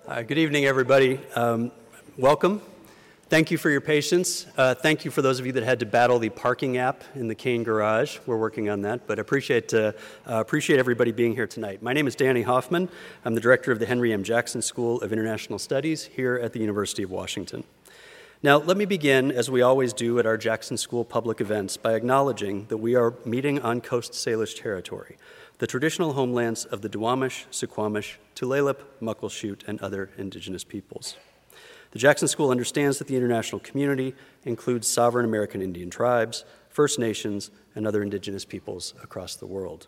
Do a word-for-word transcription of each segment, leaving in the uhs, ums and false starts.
Uh, good evening, everybody. Um, welcome. Thank you for your patience. Uh, thank you for those of you that had to battle the parking app in the Kane garage. We're working on that, but appreciate uh, uh, appreciate everybody being here tonight. My name is Danny Hoffman. I'm the director of the Henry M. Jackson School of International Studies here at the University of Washington. Now, let me begin, as we always do at our Jackson School public events, by acknowledging that we are meeting on Coast Salish territory, the traditional homelands of the Duwamish, Suquamish, Tulalip, Muckleshoot, and other indigenous peoples. The Jackson School understands that the international community includes sovereign American Indian tribes, First Nations, and other indigenous peoples across the world.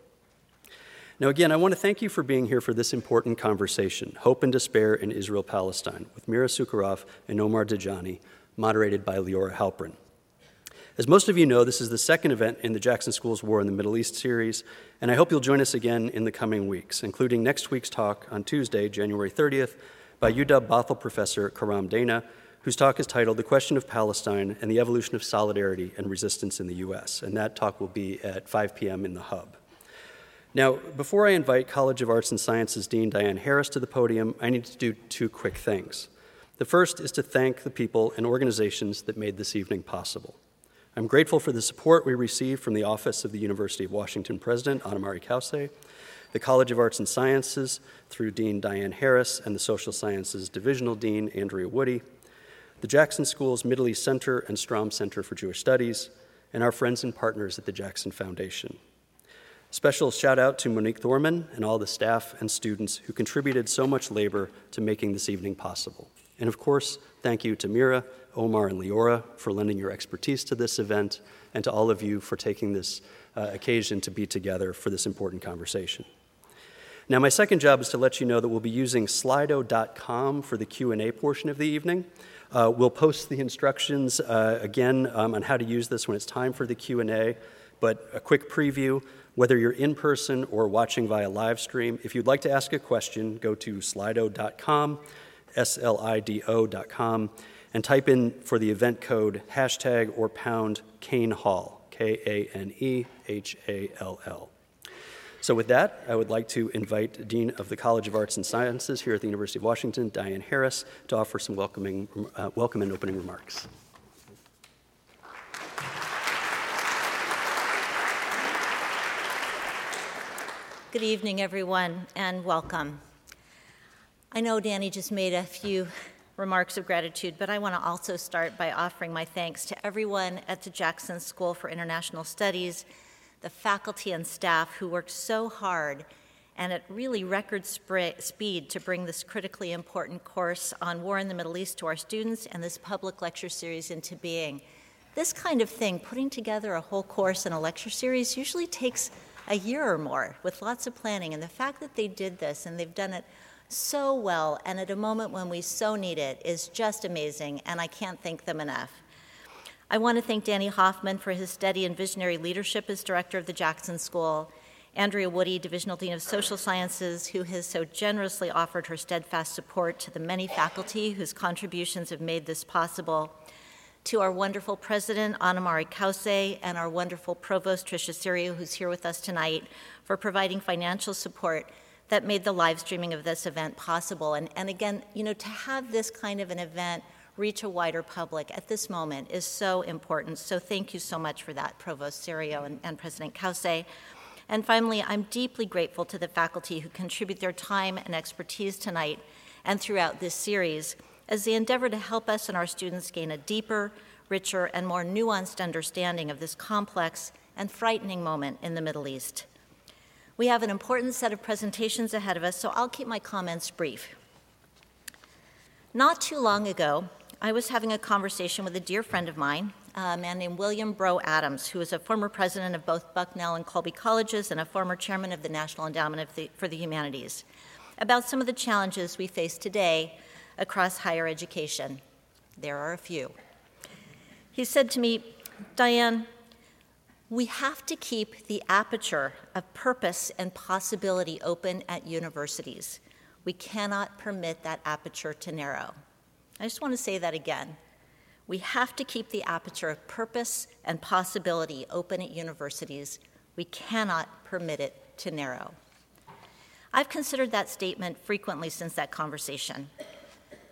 Now again, I want to thank you for being here for this important conversation, Hope and Despair in Israel-Palestine, with Mira Sukharov and Omar Dajani, moderated by Leora Halprin. As most of you know, this is the second event in the Jackson School's War in the Middle East series, and I hope you'll join us again in the coming weeks, including next week's talk on Tuesday, January thirtieth, by U W Bothell professor Karam Dana, whose talk is titled The Question of Palestine and the Evolution of Solidarity and Resistance in the U S, and that talk will be at five p.m. in the Hub. Now, before I invite College of Arts and Sciences Dean Diane Harris to the podium, I need to do two quick things. The first is to thank the people and organizations that made this evening possible. I'm grateful for the support we received from the Office of the University of Washington President, Anamari Kause, the College of Arts and Sciences through Dean Diane Harris and the Social Sciences Divisional Dean, Andrea Woody, the Jackson School's Middle East Center and Strom Center for Jewish Studies, and our friends and partners at the Jackson Foundation. Special shout out to Monique Thorman and all the staff and students who contributed so much labor to making this evening possible. And of course, thank you to Mira, Omar, and Leora for lending your expertise to this event, and to all of you for taking this uh, occasion to be together for this important conversation. Now, my second job is to let you know that we'll be using Slido dot com for the Q and A portion of the evening. Uh, we'll post the instructions uh, again um, on how to use this when it's time for the Q and A, but a quick preview, whether you're in person or watching via live stream, if you'd like to ask a question, go to Slido dot com, S L I D O dot com, and type in for the event code hashtag or pound Kane Hall, K A N E H A L L. So with that, I would like to invite Dean of the College of Arts and Sciences here at the University of Washington, Diane Harris, to offer some welcoming, uh, welcome and opening remarks. Good evening, everyone, and welcome. I know Danny just made a few remarks of gratitude, but I want to also start by offering my thanks to everyone at the Jackson School for International Studies, the faculty and staff who worked so hard and at really record spray, speed to bring this critically important course on war in the Middle East to our students and this public lecture series into being. This kind of thing, putting together a whole course in a lecture series, usually takes a year or more with lots of planning, and the fact that they did this and they've done it so well and at a moment when we so need it is just amazing, and I can't thank them enough. I want to thank Danny Hoffman for his steady and visionary leadership as director of the Jackson School, Andrea Woody, Divisional Dean of Social Sciences, who has so generously offered her steadfast support to the many faculty whose contributions have made this possible, to our wonderful president, Anamari Kause, and our wonderful provost, Tricia Sirio, who's here with us tonight, for providing financial support that made the live streaming of this event possible. And, and again, you know, to have this kind of an event reach a wider public at this moment is so important. So thank you so much for that, Provost Sirio and, and President Kause. And finally, I'm deeply grateful to the faculty who contribute their time and expertise tonight and throughout this series as they endeavor to help us and our students gain a deeper, richer, and more nuanced understanding of this complex and frightening moment in the Middle East. We have an important set of presentations ahead of us, so I'll keep my comments brief. Not too long ago, I was having a conversation with a dear friend of mine, a man named William Bro Adams, who is a former president of both Bucknell and Colby Colleges and a former chairman of the National Endowment of the, for the Humanities, about some of the challenges we face today across higher education. There are a few. He said to me, Diane, we have to keep the aperture of purpose and possibility open at universities. We cannot permit that aperture to narrow. I just want to say that again. We have to keep the aperture of purpose and possibility open at universities. We cannot permit it to narrow. I've considered that statement frequently since that conversation.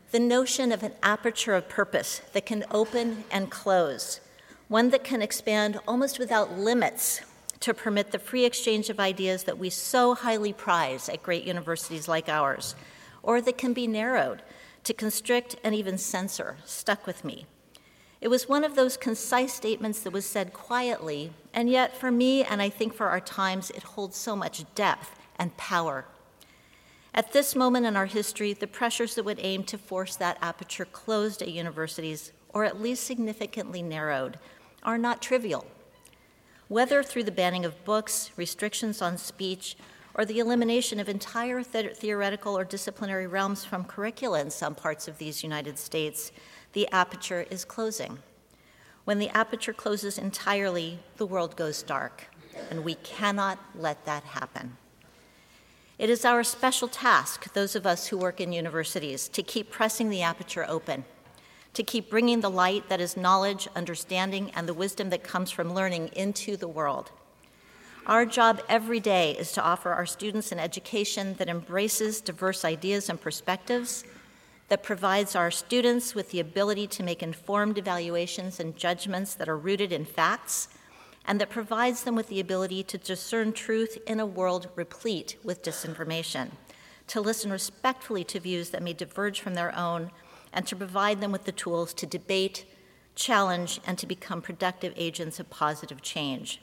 the notion of an aperture of purpose that can open and close, one that can expand almost without limits to permit the free exchange of ideas that we so highly prize at great universities like ours, or that can be narrowed to constrict and even censor, stuck with me. It was one of those concise statements that was said quietly, and yet for me, and I think for our times, it holds so much depth and power. At this moment in our history, the pressures that would aim to force that aperture closed at universities, or at least significantly narrowed, are not trivial. Whether through the banning of books, restrictions on speech, or the elimination of entire th- theoretical or disciplinary realms from curricula in some parts of these United States, the aperture is closing. When the aperture closes entirely, the world goes dark, and we cannot let that happen. It is our special task, those of us who work in universities, to keep pressing the aperture open, to keep bringing the light that is knowledge, understanding, and the wisdom that comes from learning into the world. Our job every day is to offer our students an education that embraces diverse ideas and perspectives, that provides our students with the ability to make informed evaluations and judgments that are rooted in facts, and that provides them with the ability to discern truth in a world replete with disinformation, to listen respectfully to views that may diverge from their own, and to provide them with the tools to debate, challenge, and to become productive agents of positive change.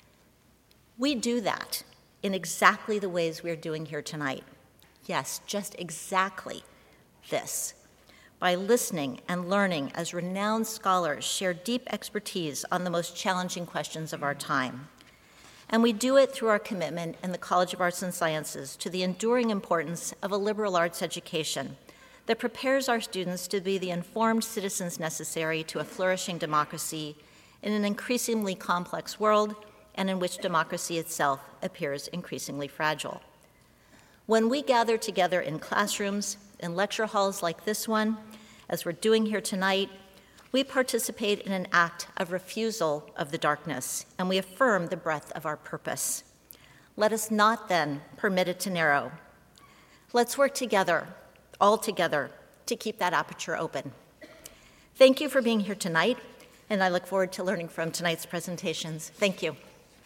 We do that in exactly the ways we're doing here tonight. Yes, just exactly this. By listening and learning as renowned scholars share deep expertise on the most challenging questions of our time. And we do it through our commitment in the College of Arts and Sciences to the enduring importance of a liberal arts education that prepares our students to be the informed citizens necessary to a flourishing democracy in an increasingly complex world and in which democracy itself appears increasingly fragile. When we gather together in classrooms, in lecture halls like this one, as we're doing here tonight, we participate in an act of refusal of the darkness, and we affirm the breadth of our purpose. Let us not then permit it to narrow. Let's work together, all together, to keep that aperture open. Thank you for being here tonight, and I look forward to learning from tonight's presentations. Thank you.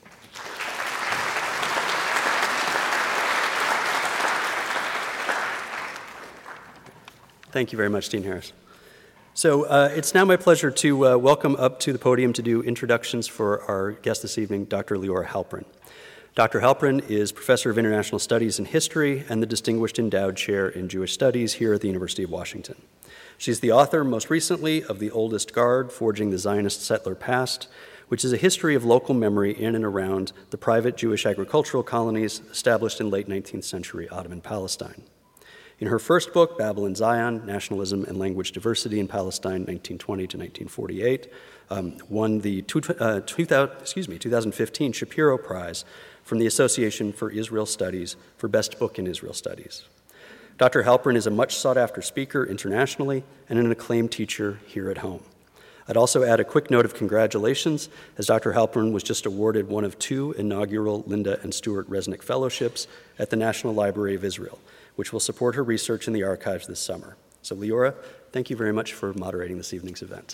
Thank you very much, Dean Harris. So uh, it's now my pleasure to uh, welcome up to the podium to do introductions for our guest this evening, Doctor Leora Halprin. Doctor Halprin is Professor of International Studies and History and the Distinguished Endowed Chair in Jewish Studies here at the University of Washington. She's the author, most recently, of The Oldest Guard, Forging the Zionist Settler Past, which is a history of local memory in and around the private Jewish agricultural colonies established in late nineteenth century Ottoman Palestine. In her first book, Babel in Zion, Nationalism and Language Diversity in Palestine, nineteen twenty to nineteen forty-eight, um, won the two, uh, two thousand, excuse me, two thousand fifteen Shapiro Prize from the Association for Israel Studies for Best Book in Israel Studies. Doctor Halprin is a much sought-after speaker internationally and an acclaimed teacher here at home. I'd also add a quick note of congratulations, as Doctor Halprin was just awarded one of two inaugural Linda and Stuart Resnick Fellowships at the National Library of Israel, which will support her research in the archives this summer. So Leora, thank you very much for moderating this evening's event.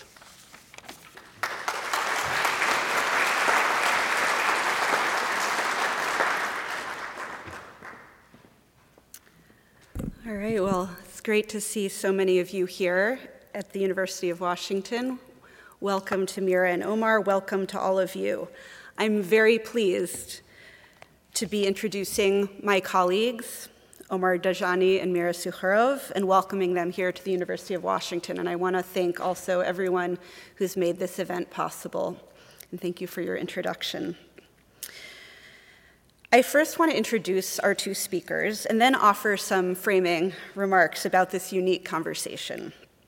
All right, well, it's great to see so many of you here at the University of Washington. Welcome to Mira and Omar. Welcome to all of you. I'm very pleased to be introducing my colleagues, Omar Dajani and Mira Sukharov, and welcoming them here to the University of Washington. And I want to thank also everyone who's made this event possible. And thank you for your introduction. I first want to introduce our two speakers and then offer some framing remarks about this unique conversation.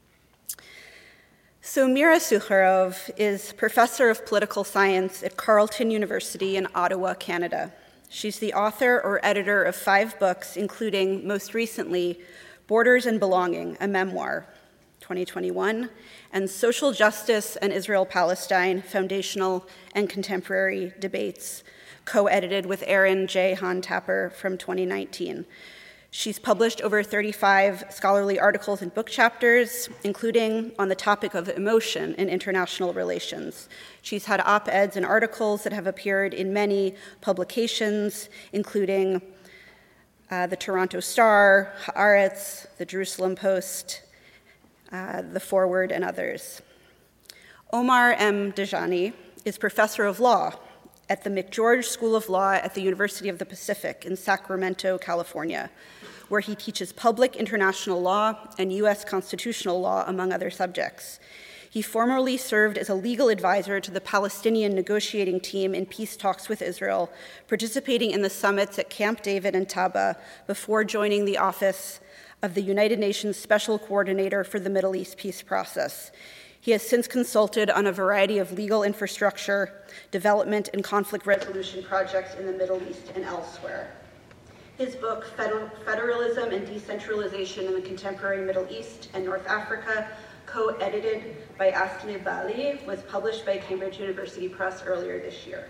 So Mira Sukharov is professor of political science at Carleton University in Ottawa, Canada. She's the author or editor of five books, including, most recently, Borders and Belonging, a memoir, twenty twenty-one, and Social Justice and Israel-Palestine, Foundational and Contemporary Debates, co-edited with Aaron J. Hahn-Tapper from twenty nineteen. She's published over thirty-five scholarly articles and book chapters, including on the topic of emotion in international relations. She's had op-eds and articles that have appeared in many publications, including uh, the Toronto Star, Haaretz, the Jerusalem Post, uh, the Forward, and others. Omar M. Dajani is professor of law at the McGeorge School of Law at the University of the Pacific in Sacramento, California, where he teaches public international law and U S constitutional law, among other subjects. He formerly served as a legal advisor to the Palestinian negotiating team in peace talks with Israel, participating in the summits at Camp David and Taba before joining the office of the United Nations Special Coordinator for the Middle East peace process. He has since consulted on a variety of legal infrastructure, development, and conflict resolution projects in the Middle East and elsewhere. His book, Federalism and Decentralization in the Contemporary Middle East and North Africa, co-edited by Astine Bali, was published by Cambridge University Press earlier this year.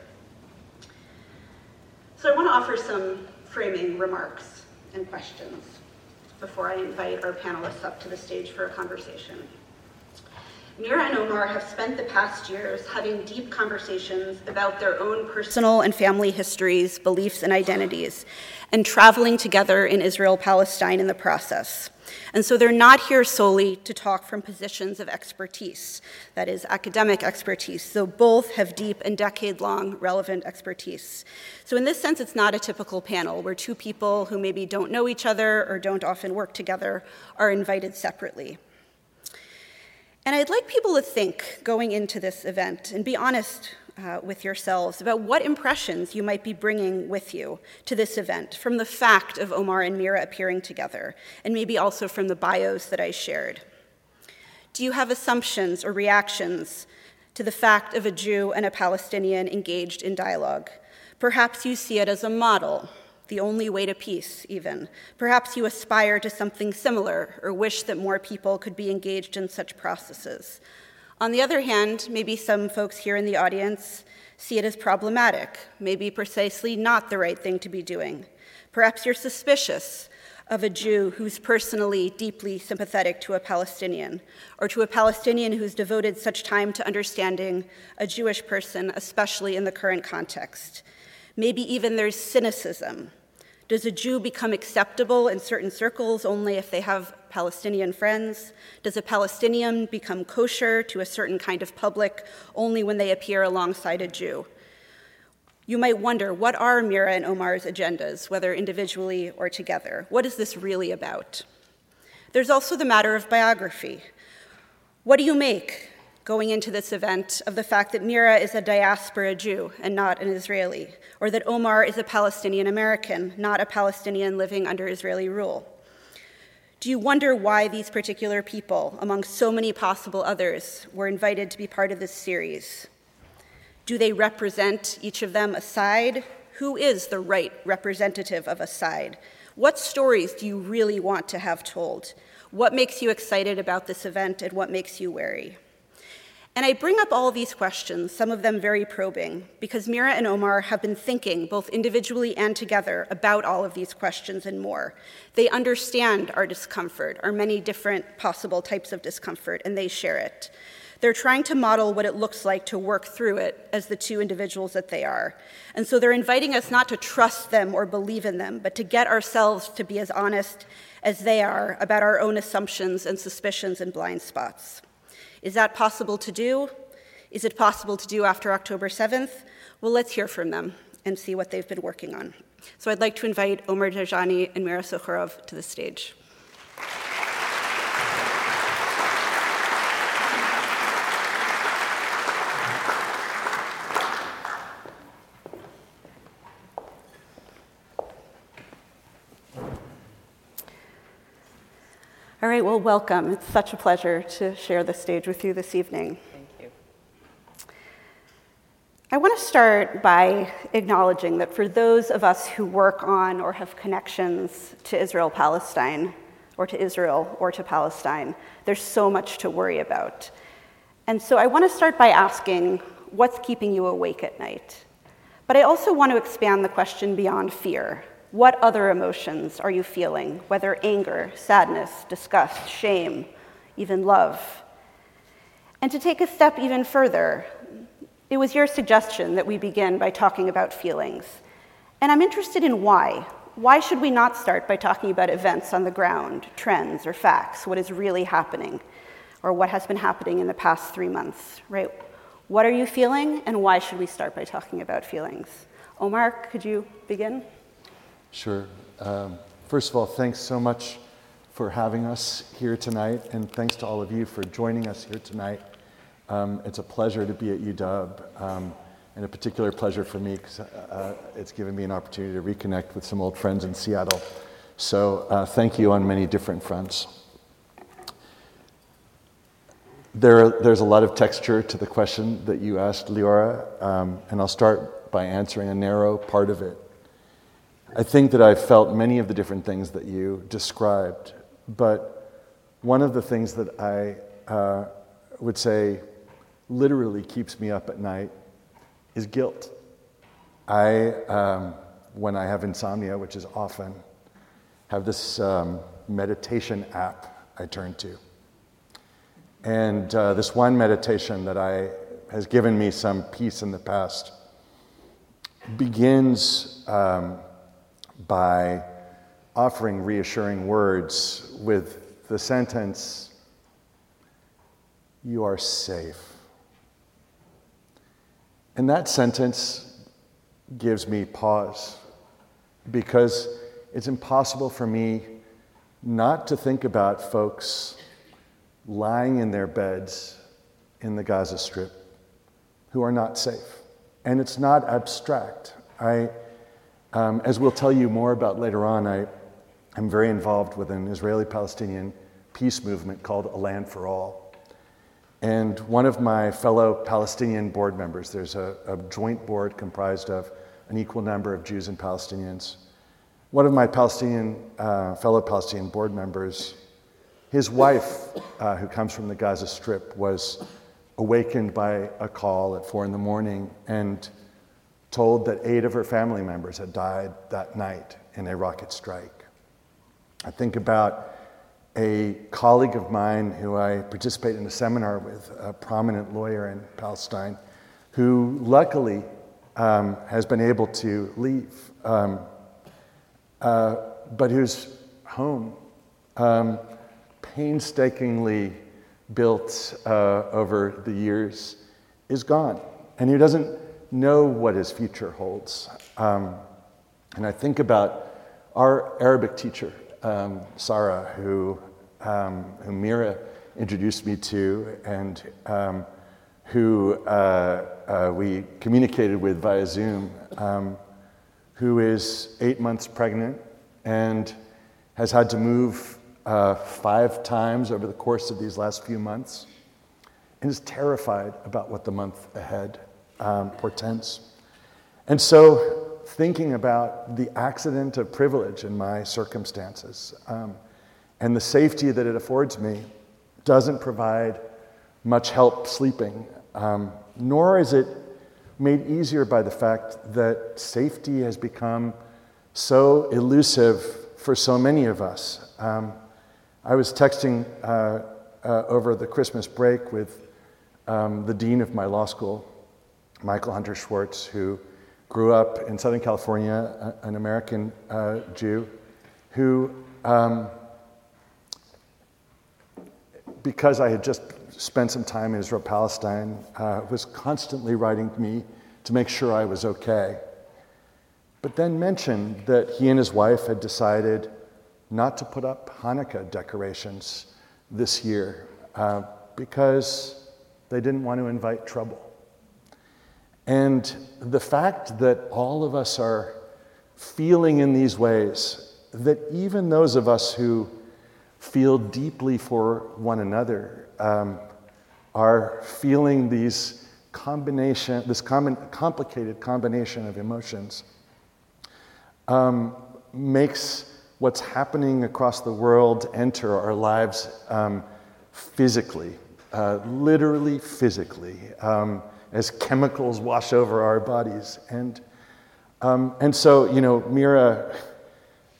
So I want to offer some framing remarks and questions before I invite our panelists up to the stage for a conversation. Mira and Omar have spent the past years having deep conversations about their own personal and family histories, beliefs, and identities, and traveling together in Israel-Palestine in the process. And so they're not here solely to talk from positions of expertise, that is, academic expertise, though both have deep and decade-long relevant expertise. So in this sense, it's not a typical panel where two people who maybe don't know each other or don't often work together are invited separately. And I'd like people to think going into this event and be honest uh, with yourselves about what impressions you might be bringing with you to this event from the fact of Omar and Mira appearing together, and maybe also from the bios that I shared. Do you have assumptions or reactions to the fact of a Jew and a Palestinian engaged in dialogue? Perhaps you see it as a model, the only way to peace, even. Perhaps you aspire to something similar or wish that more people could be engaged in such processes. On the other hand, maybe some folks here in the audience see it as problematic, maybe precisely not the right thing to be doing. Perhaps you're suspicious of a Jew who's personally deeply sympathetic to a Palestinian, or to a Palestinian who's devoted such time to understanding a Jewish person, especially in the current context. Maybe even there's cynicism. Does a Jew become acceptable in certain circles only if they have Palestinian friends? Does a Palestinian become kosher to a certain kind of public only when they appear alongside a Jew? You might wonder, what are Mira and Omar's agendas, whether individually or together? What is this really about? There's also the matter of biography. What do you make, going into this event, of the fact that Mira is a diaspora Jew and not an Israeli, or that Omar is a Palestinian American, not a Palestinian living under Israeli rule? Do you wonder why these particular people, among so many possible others, were invited to be part of this series? Do they represent, each of them, a side? Who is the right representative of a side? What stories do you really want to have told? What makes you excited about this event, and what makes you wary? And I bring up all these questions, some of them very probing, because Mira and Omar have been thinking, both individually and together, about all of these questions and more. They understand our discomfort, our many different possible types of discomfort, and they share it. They're trying to model what it looks like to work through it as the two individuals that they are. And so they're inviting us not to trust them or believe in them, but to get ourselves to be as honest as they are about our own assumptions and suspicions and blind spots. Is that possible to do? Is it possible to do after October seventh? Well, let's hear from them and see what they've been working on. So I'd like to invite Omar Dajani and Mira Sukharov to the stage. All right, well, welcome. It's such a pleasure to share the stage with you this evening. Thank you. I want to start by acknowledging that for those of us who work on or have connections to Israel-Palestine, or to Israel or to Palestine, there's so much to worry about. And so I want to start by asking, what's keeping you awake at night? But I also want to expand the question beyond fear. What other emotions are you feeling, whether anger, sadness, disgust, shame, even love? And to take a step even further, it was your suggestion that we begin by talking about feelings. And I'm interested in why. Why should we not start by talking about events on the ground, trends or facts, what is really happening, or what has been happening in the past three months, right? What are you feeling, and why should we start by talking about feelings? Omar, could you begin? Sure. Um, first of all, thanks so much for having us here tonight, and thanks to all of you for joining us here tonight. Um, it's a pleasure to be at U W, um, and a particular pleasure for me because uh, it's given me an opportunity to reconnect with some old friends in Seattle. So uh, thank you on many different fronts. There, there's a lot of texture to the question that you asked, Leora, um, and I'll start by answering a narrow part of it. I think that I've felt many of the different things that you described, but one of the things that I uh, would say literally keeps me up at night is guilt. I, um, when I have insomnia, which is often, have this um, meditation app I turn to. And uh, this one meditation that I has given me some peace in the past begins um, by offering reassuring words with the sentence, "You are safe." And that sentence gives me pause because it's impossible for me not to think about folks lying in their beds in the Gaza Strip who are not safe. And it's not abstract. I, um, as we'll tell you more about later on, I, I'm very involved with an Israeli-Palestinian peace movement called A Land for All. And one of my fellow Palestinian board members, there's a, a joint board comprised of an equal number of Jews and Palestinians. One of my Palestinian, uh, fellow Palestinian board members, his wife, uh, who comes from the Gaza Strip, was awakened by a call at four in the morning and told that eight of her family members had died that night in a rocket strike. I think about a colleague of mine who I participate in a seminar with, a prominent lawyer in Palestine, who luckily um, has been able to leave, um, uh, but whose home, um, painstakingly built uh, over the years, is gone, and who doesn't know what his future holds. Um, and I think about our Arabic teacher, um, Sarah, who, um, who Mira introduced me to, and um, who uh, uh, we communicated with via Zoom, um, who is eight months pregnant and has had to move uh, five times over the course of these last few months, and is terrified about what the month ahead um, portends. And so, thinking about the accident of privilege in my circumstances um, and the safety that it affords me doesn't provide much help sleeping, um, nor is it made easier by the fact that safety has become so elusive for so many of us. Um, I was texting uh, uh, over the Christmas break with um, the dean of my law school, Michael Hunter Schwartz, who grew up in Southern California, an American uh, Jew, who, um, because I had just spent some time in Israel-Palestine, uh, was constantly writing me to make sure I was okay. But then mentioned that he and his wife had decided not to put up Hanukkah decorations this year uh, because they didn't want to invite trouble. And the fact that all of us are feeling in these ways, that even those of us who feel deeply for one another um, are feeling these combination, this com- complicated combination of emotions, um, makes what's happening across the world enter our lives um, physically, uh, literally physically, um, as chemicals wash over our bodies. And um, and so, you know, Mira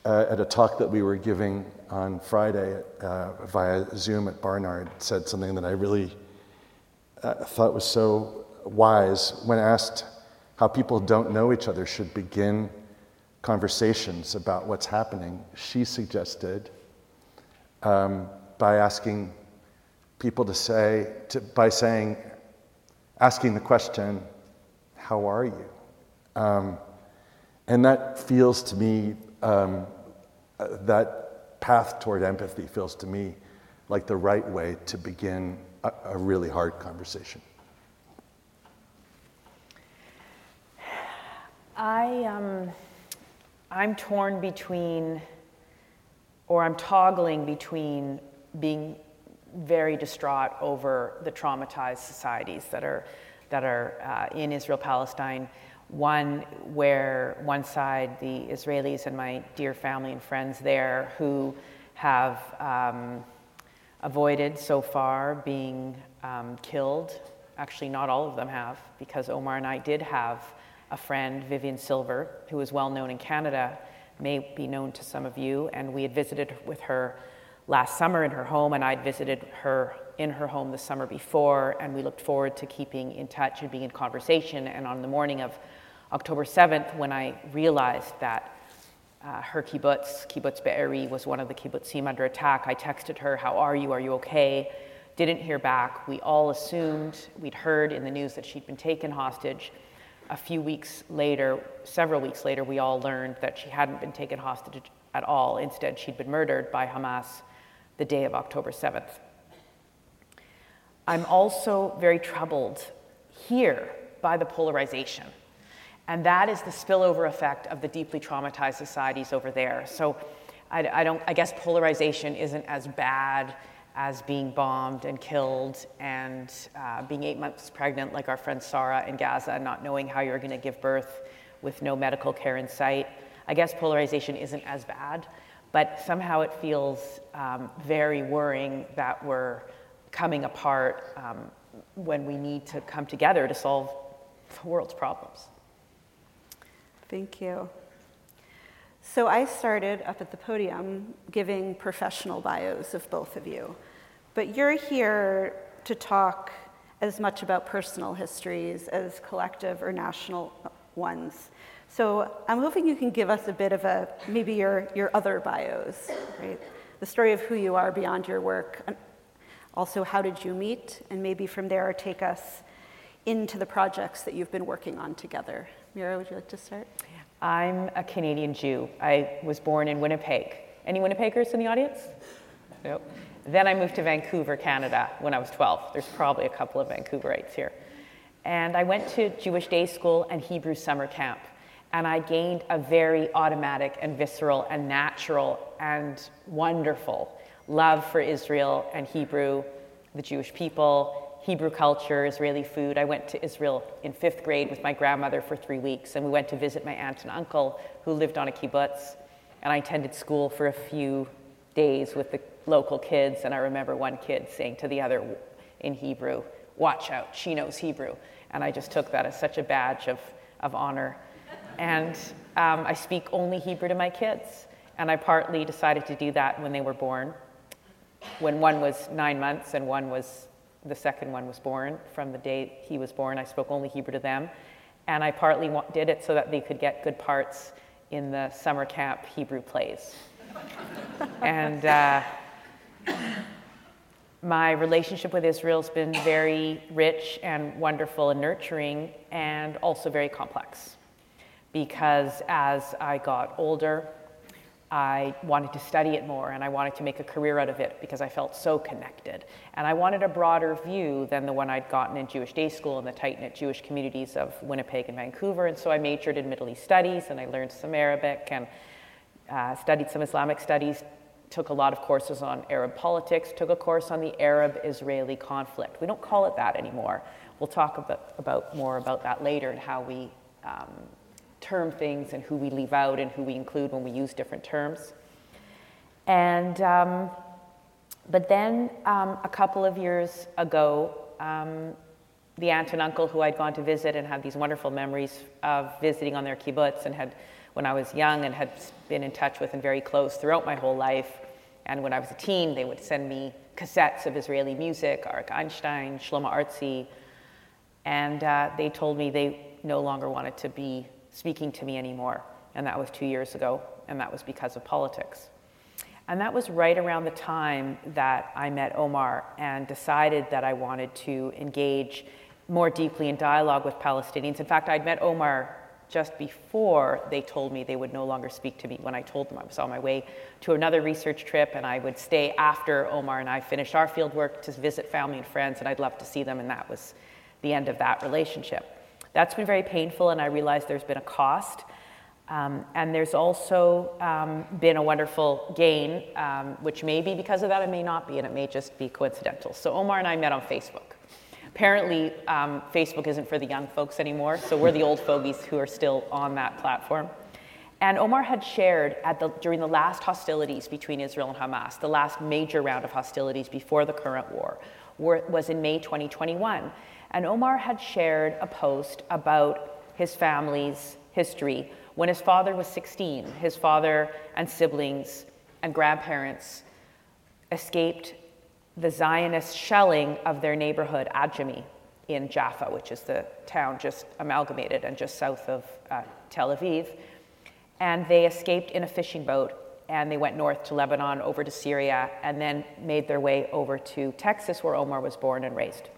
uh, at a talk that we were giving on Friday uh, via Zoom at Barnard, said something that I really uh, thought was so wise. When asked how people don't know each other should begin conversations about what's happening, she suggested um, by asking people to say, to, by saying, asking the question, how are you? Um, and that feels to me, um, uh, that path toward empathy feels to me like the right way to begin a, a really hard conversation. I, um, I'm torn between, or I'm toggling between being very distraught over the traumatized societies that are, that are uh, in Israel-Palestine. One where one side, the Israelis and my dear family and friends there who have um, avoided so far being um, killed. Actually, not all of them have, because Omar and I did have a friend, Vivian Silver, who is well known in Canada, may be known to some of you, and we had visited with her last summer in her home, and I'd visited her in her home the summer before, and we looked forward to keeping in touch and being in conversation. And on the morning of October seventh, when I realized that uh, her kibbutz, Kibbutz Be'eri, was one of the kibbutzim under attack, I texted her, how are you, are you okay? Didn't hear back. We all assumed, we'd heard in the news that she'd been taken hostage. A few weeks later, several weeks later, we all learned that she hadn't been taken hostage at all. Instead, she'd been murdered by Hamas the day of October seventh. I'm also very troubled here by the polarization. And that is the spillover effect of the deeply traumatized societies over there. So I, I don't, I guess polarization isn't as bad as being bombed and killed and uh, being eight months pregnant like our friend Sarah in Gaza and not knowing how you're gonna give birth with no medical care in sight. I guess polarization isn't as bad, but somehow it feels um, very worrying that we're coming apart um, when we need to come together to solve the world's problems. Thank you. So I started up at the podium giving professional bios of both of you, but you're here to talk as much about personal histories as collective or national ones. So I'm hoping you can give us a bit of a, maybe your, your other bios, right? The story of who you are beyond your work. And also, how did you meet? And maybe from there, take us into the projects that you've been working on together. Mira, would you like to start? I'm a Canadian Jew. I was born in Winnipeg. Any Winnipeggers in the audience? Nope. Then I moved to Vancouver, Canada when I was twelve. There's probably a couple of Vancouverites here. And I went to Jewish day school and Hebrew summer camp. And I gained a very automatic and visceral and natural and wonderful love for Israel and Hebrew, the Jewish people, Hebrew culture, Israeli food. I went to Israel in fifth grade with my grandmother for three weeks, and we went to visit my aunt and uncle who lived on a kibbutz. And I attended school for a few days with the local kids, and I remember one kid saying to the other in Hebrew, "Watch out, she knows Hebrew." And I just took that as such a badge of, of honor. And um, I speak only Hebrew to my kids. And I partly decided to do that when they were born. When one was nine months and one was, the second one was born, from the day he was born, I spoke only Hebrew to them. And I partly did it so that they could get good parts in the summer camp Hebrew plays. And uh, my relationship with Israel's been very rich and wonderful and nurturing, and also very complex. Because as I got older, I wanted to study it more, and I wanted to make a career out of it because I felt so connected. And I wanted a broader view than the one I'd gotten in Jewish day school in the tight-knit Jewish communities of Winnipeg and Vancouver. And so I majored in Middle East studies, and I learned some Arabic and uh, studied some Islamic studies, took a lot of courses on Arab politics, took a course on the Arab-Israeli conflict. We don't call it that anymore. We'll talk about, about more about that later and how we um, term things and who we leave out and who we include when we use different terms. And, um, but then um, a couple of years ago, um, the aunt and uncle who I'd gone to visit and had these wonderful memories of visiting on their kibbutz and had when I was young and had been in touch with and very close throughout my whole life. And when I was a teen, they would send me cassettes of Israeli music, Arik Einstein, Shlomo Artzi, and uh, they told me they no longer wanted to be speaking to me anymore. And that was two years ago, and that was because of politics. And that was right around the time that I met Omar and decided that I wanted to engage more deeply in dialogue with Palestinians. In fact, I'd met Omar just before they told me they would no longer speak to me. When I told them I was on my way to another research trip and I would stay after Omar and I finished our field work to visit family and friends, and I'd love to see them, and that was the end of that relationship. That's been very painful, and I realized there's been a cost. Um, and there's also um, been a wonderful gain, um, which may be because of that, it may not be, and it may just be coincidental. So Omar and I met on Facebook. Apparently, um, Facebook isn't for the young folks anymore, so we're the old fogies who are still on that platform. And Omar had shared at the, during the last hostilities between Israel and Hamas, the last major round of hostilities before the current war, were, was in May twenty twenty-one. And Omar had shared a post about his family's history. When his father was sixteen, his father and siblings and grandparents escaped the Zionist shelling of their neighborhood, Adjami, in Jaffa, which is the town just amalgamated and just south of uh, Tel Aviv. And they escaped in a fishing boat, and they went north to Lebanon, over to Syria, and then made their way over to Texas, where Omar was born and raised.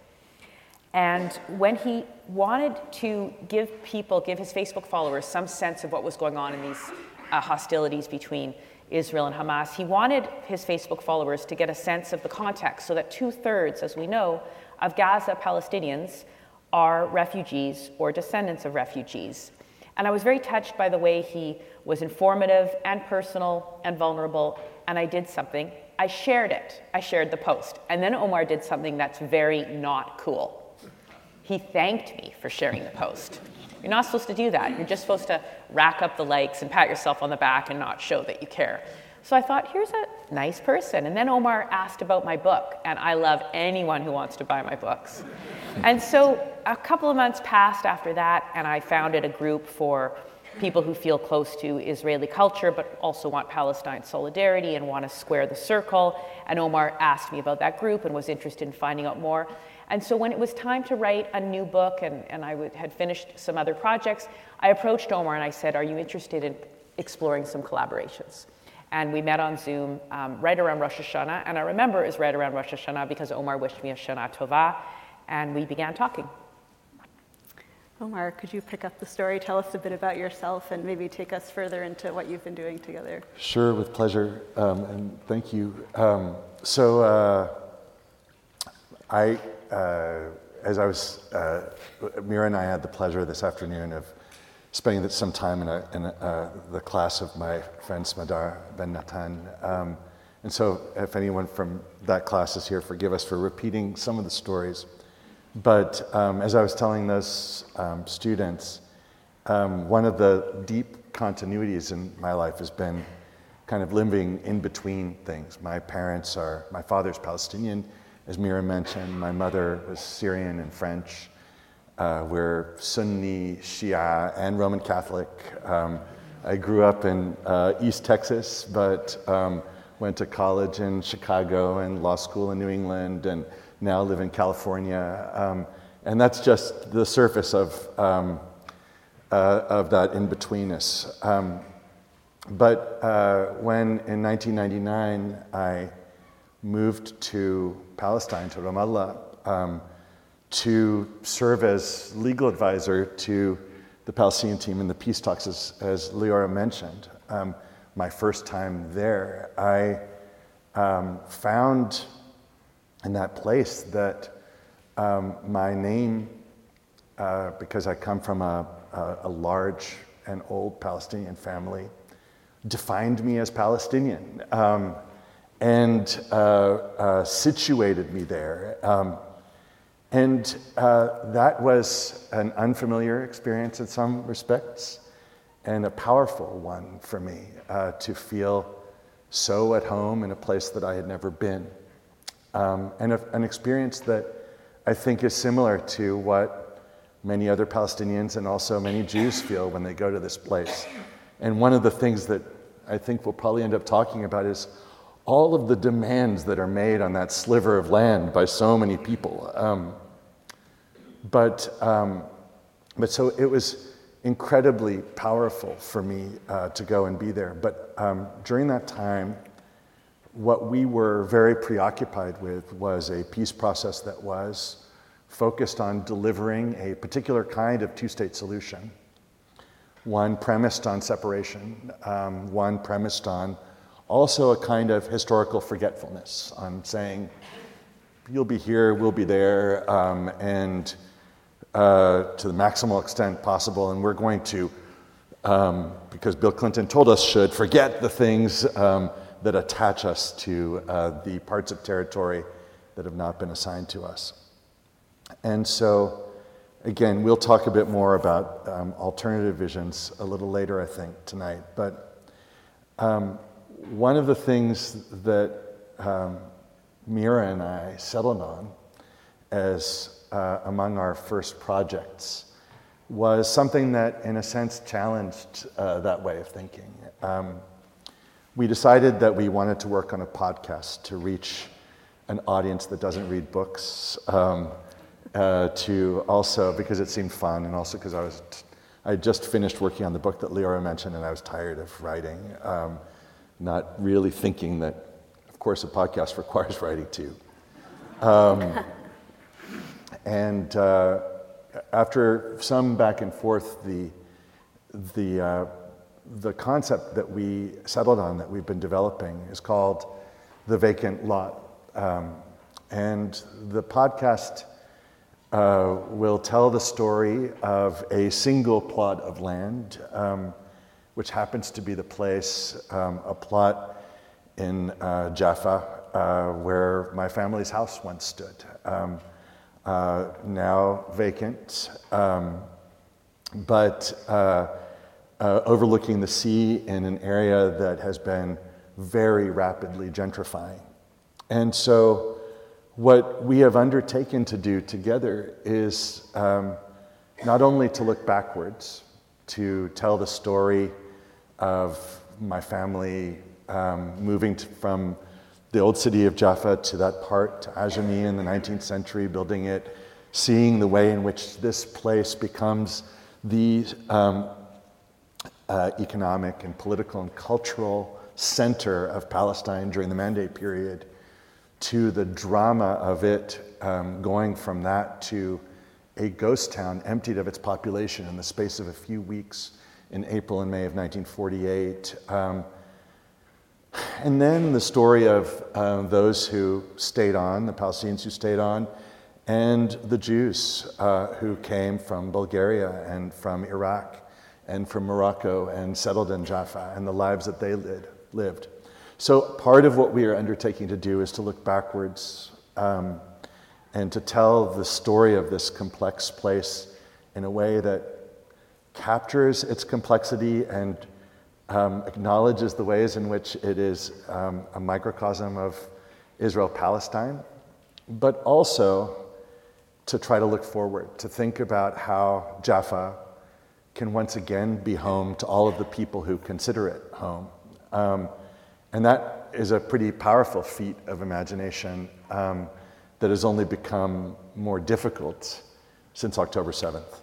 And when he wanted to give people, give his Facebook followers some sense of what was going on in these uh, hostilities between Israel and Hamas, he wanted his Facebook followers to get a sense of the context, so that two-thirds, as we know, of Gaza Palestinians are refugees or descendants of refugees. And I was very touched by the way he was informative and personal and vulnerable, and I did something. I shared it. I shared the post. And then Omar did something that's very not cool. He thanked me for sharing the post. You're not supposed to do that. You're just supposed to rack up the likes and pat yourself on the back and not show that you care. So I thought, here's a nice person. And then Omar asked about my book, and I love anyone who wants to buy my books. And so a couple of months passed after that, and I founded a group for people who feel close to Israeli culture, but also want Palestine solidarity and want to square the circle. And Omar asked me about that group and was interested in finding out more. And so when it was time to write a new book, and, and I w- had finished some other projects, I approached Omar and I said, are you interested in exploring some collaborations? And we met on Zoom um, right around Rosh Hashanah, and I remember it was right around Rosh Hashanah because Omar wished me a Shana Tova, and we began talking. Omar, could you pick up the story, tell us a bit about yourself, and maybe take us further into what you've been doing together? Sure, with pleasure, um, and thank you. Um, so uh, I, uh, as I was, uh, Mira and I had the pleasure this afternoon of spending some time in, a, in a, uh, the class of my friend Smadar Ben Natan. Um, and so if anyone from that class is here, forgive us for repeating some of the stories. But um, as I was telling those um, students, um, one of the deep continuities in my life has been kind of living in between things. My parents are, my father's Palestinian, as Mira mentioned. My mother was Syrian and French. Uh, we're Sunni, Shia, and Roman Catholic. Um, I grew up in uh, East Texas, but um, went to college in Chicago and law school in New England, and now live in California. Um, and that's just the surface of, um, uh, of that in-betweenness. Um, but uh, when in nineteen ninety-nine I moved to Palestine, to Ramallah, um, to serve as legal advisor to the Palestinian team in the peace talks, as, as Leora mentioned. Um, my first time there, I um, found in that place that um, my name, uh, because I come from a, a, a large and old Palestinian family, defined me as Palestinian um, and uh, uh, situated me there. Um, And uh, that was an unfamiliar experience in some respects, and a powerful one for me, uh, to feel so at home in a place that I had never been. Um, and a, an experience that I think is similar to what many other Palestinians and also many Jews feel when they go to this place. And one of the things that I think we'll probably end up talking about is all of the demands that are made on that sliver of land by so many people. Um, but, um, but so it was incredibly powerful for me uh, to go and be there. But um, during that time, what we were very preoccupied with was a peace process that was focused on delivering a particular kind of two-state solution, one premised on separation, um, one premised on also a kind of historical forgetfulness, on saying, you'll be here, we'll be there, um, and uh, to the maximal extent possible, and we're going to, um, because Bill Clinton told us should, forget the things um, that attach us to uh, the parts of territory that have not been assigned to us. And so, again, we'll talk a bit more about um, alternative visions a little later, I think, tonight. But um, one of the things that um, Mira and I settled on as uh, among our first projects was something that, in a sense, challenged uh, that way of thinking. Um, we decided that we wanted to work on a podcast to reach an audience that doesn't read books, um, uh, to also, because it seemed fun, and also because I was, t- I just finished working on the book that Leora mentioned, and I was tired of writing, um, not really thinking that, of course, a podcast requires writing too. Um, and uh, after some back and forth, the the uh, the concept that we settled on, that we've been developing, is called The Vacant Lot. Um, and the podcast uh, will tell the story of a single plot of land, um, which happens to be the place, um, a plot in uh, Jaffa, uh, where my family's house once stood, um, uh, now vacant, um, but uh, uh, overlooking the sea in an area that has been very rapidly gentrifying. And so what we have undertaken to do together is um, not only to look backwards, to tell the story of my family um, moving to, from the old city of Jaffa to that part, to Ajami in the nineteenth century, building it, seeing the way in which this place becomes the um, uh, economic and political and cultural center of Palestine during the Mandate period, to the drama of it um, going from that to a ghost town emptied of its population in the space of a few weeks in April and May of nineteen forty-eight. Um, and then the story of uh, those who stayed on, the Palestinians who stayed on, and the Jews uh, who came from Bulgaria and from Iraq and from Morocco and settled in Jaffa, and the lives that they lid, lived. So part of what we are undertaking to do is to look backwards um, and to tell the story of this complex place in a way that captures its complexity and um, acknowledges the ways in which it is um, a microcosm of Israel-Palestine, but also to try to look forward, to think about how Jaffa can once again be home to all of the people who consider it home. Um, and that is a pretty powerful feat of imagination um, that has only become more difficult since October seventh.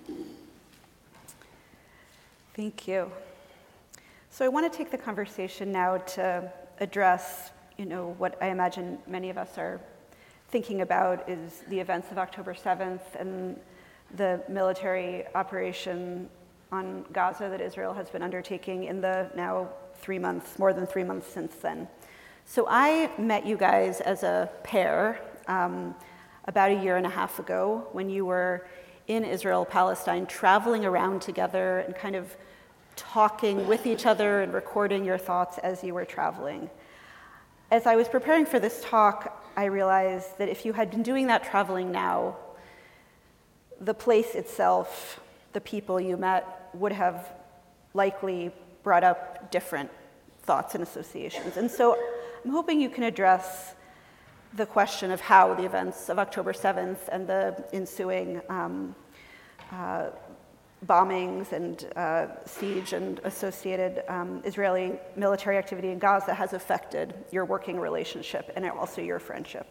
Thank you. So I want to take the conversation now to address, you know, what I imagine many of us are thinking about is the events of October seventh and the military operation on Gaza that Israel has been undertaking in the now three months, more than three months since then. So I met you guys as a pair um, about a year and a half ago when you were in Israel, Palestine, traveling around together and kind of talking with each other and recording your thoughts as you were traveling. As I was preparing for this talk, I realized that if you had been doing that traveling now, the place itself, the people you met, would have likely brought up different thoughts and associations. And so I'm hoping you can address the question of how the events of October seventh and the ensuing um, uh, bombings and uh, siege and associated um, Israeli military activity in Gaza has affected your working relationship and also your friendship.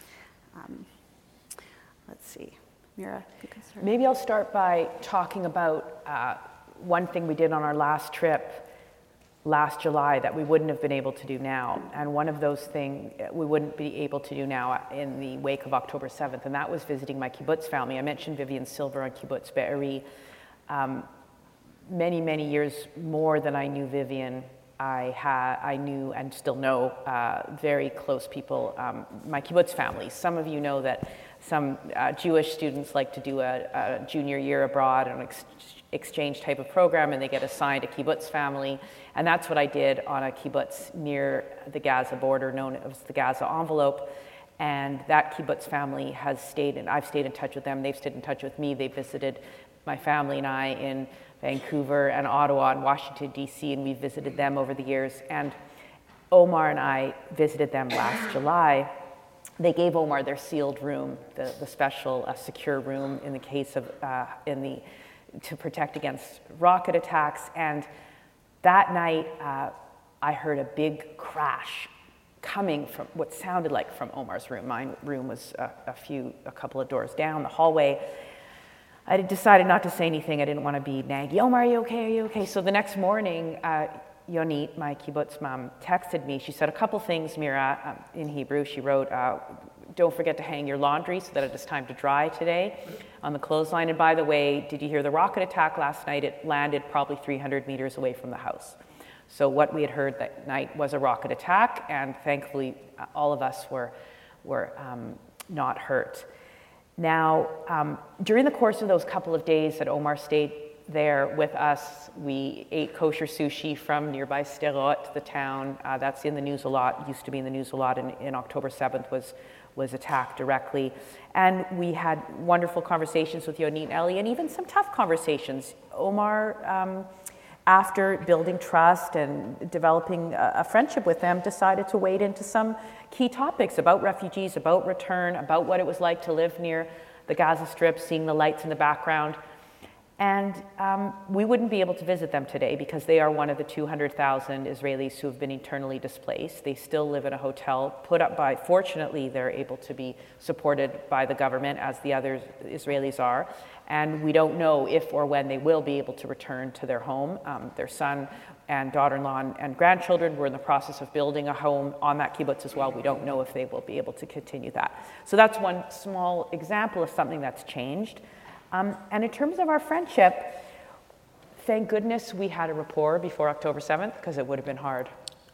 Um, let's see. Mira, you can start. Maybe I'll start by talking about uh, one thing we did on our last trip last July that we wouldn't have been able to do now. And one of those things we wouldn't be able to do now in the wake of October seventh, and that was visiting my kibbutz family. I mentioned Vivian Silver on Kibbutz Be'eri. Um, many, many years more than I knew Vivian, I, had, I knew and still know uh, very close people, um, my kibbutz family. Some of you know that some uh, Jewish students like to do a, a junior year abroad, an ex exchange type of program, and they get assigned a kibbutz family. And that's what I did on a kibbutz near the Gaza border, known as the Gaza Envelope. And that kibbutz family has stayed, and I've stayed in touch with them. They've stayed in touch with me. They visited my family and I in Vancouver and Ottawa and Washington, D C, and we visited them over the years. And Omar and I visited them last July. They gave Omar their sealed room, the, the special uh, secure room in the case of, uh, in the, to protect against rocket attacks. And that night, uh, I heard a big crash coming from what sounded like from Omar's room. My room was a, a few, a couple of doors down the hallway. I decided not to say anything. I didn't want to be naggy. Omar, are you okay? Are you okay? So the next morning, uh, Yonit, my kibbutz mom, texted me. She said a couple things, Mira, um, in Hebrew. She wrote, uh, don't forget to hang your laundry so that it is time to dry today on the clothesline. And by the way, did you hear the rocket attack last night? It landed probably three hundred meters away from the house. So what we had heard that night was a rocket attack, and thankfully uh, all of us were, were um, not hurt. Now, um, during the course of those couple of days that Omar stayed there with us, we ate kosher sushi from nearby Sderot, the town. Uh, that's in the news a lot, used to be in the news a lot, and in October seventh was, was attacked directly. And we had wonderful conversations with Yonit and Ellie, and even some tough conversations. Omar, um, after building trust and developing a, a friendship with them, decided to wade into some key topics about refugees, about return, about what it was like to live near the Gaza Strip, seeing the lights in the background. And um, we wouldn't be able to visit them today because they are one of the two hundred thousand Israelis who have been internally displaced. They still live in a hotel put up by, fortunately, they're able to be supported by the government as the other Israelis are. And we don't know if or when they will be able to return to their home. Um, their son and daughter-in-law and, and grandchildren were in the process of building a home on that kibbutz as well. We don't know if they will be able to continue that. So that's one small example of something that's changed. Um, and in terms of our friendship, thank goodness we had a rapport before October seventh, because it would have been hard.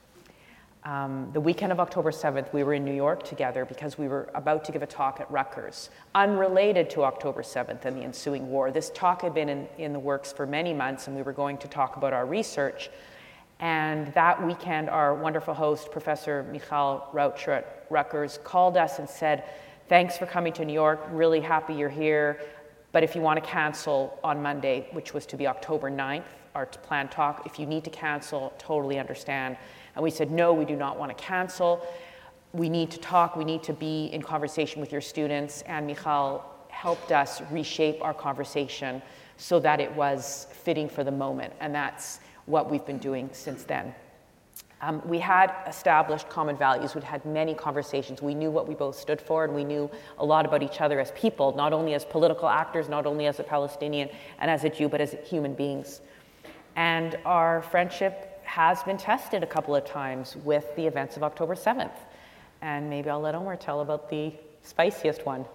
Um, the weekend of October seventh, we were in New York together because we were about to give a talk at Rutgers, unrelated to October seventh and the ensuing war. This talk had been in, in the works for many months, and we were going to talk about our research. And that weekend, our wonderful host, Professor Michal Raucher at Rutgers, called us and said, thanks for coming to New York, really happy you're here. But if you want to cancel on Monday, which was to be October ninth, our planned talk, if you need to cancel, totally understand. And we said, no, we do not want to cancel. We need to talk. We need to be in conversation with your students. And Michal helped us reshape our conversation so that it was fitting for the moment. And that's what we've been doing since then. Um, we had established common values. We'd had many conversations. We knew what we both stood for, and we knew a lot about each other as people, not only as political actors, not only as a Palestinian and as a Jew, but as human beings. And our friendship has been tested a couple of times with the events of October seventh. And maybe I'll let Omar tell about the spiciest one.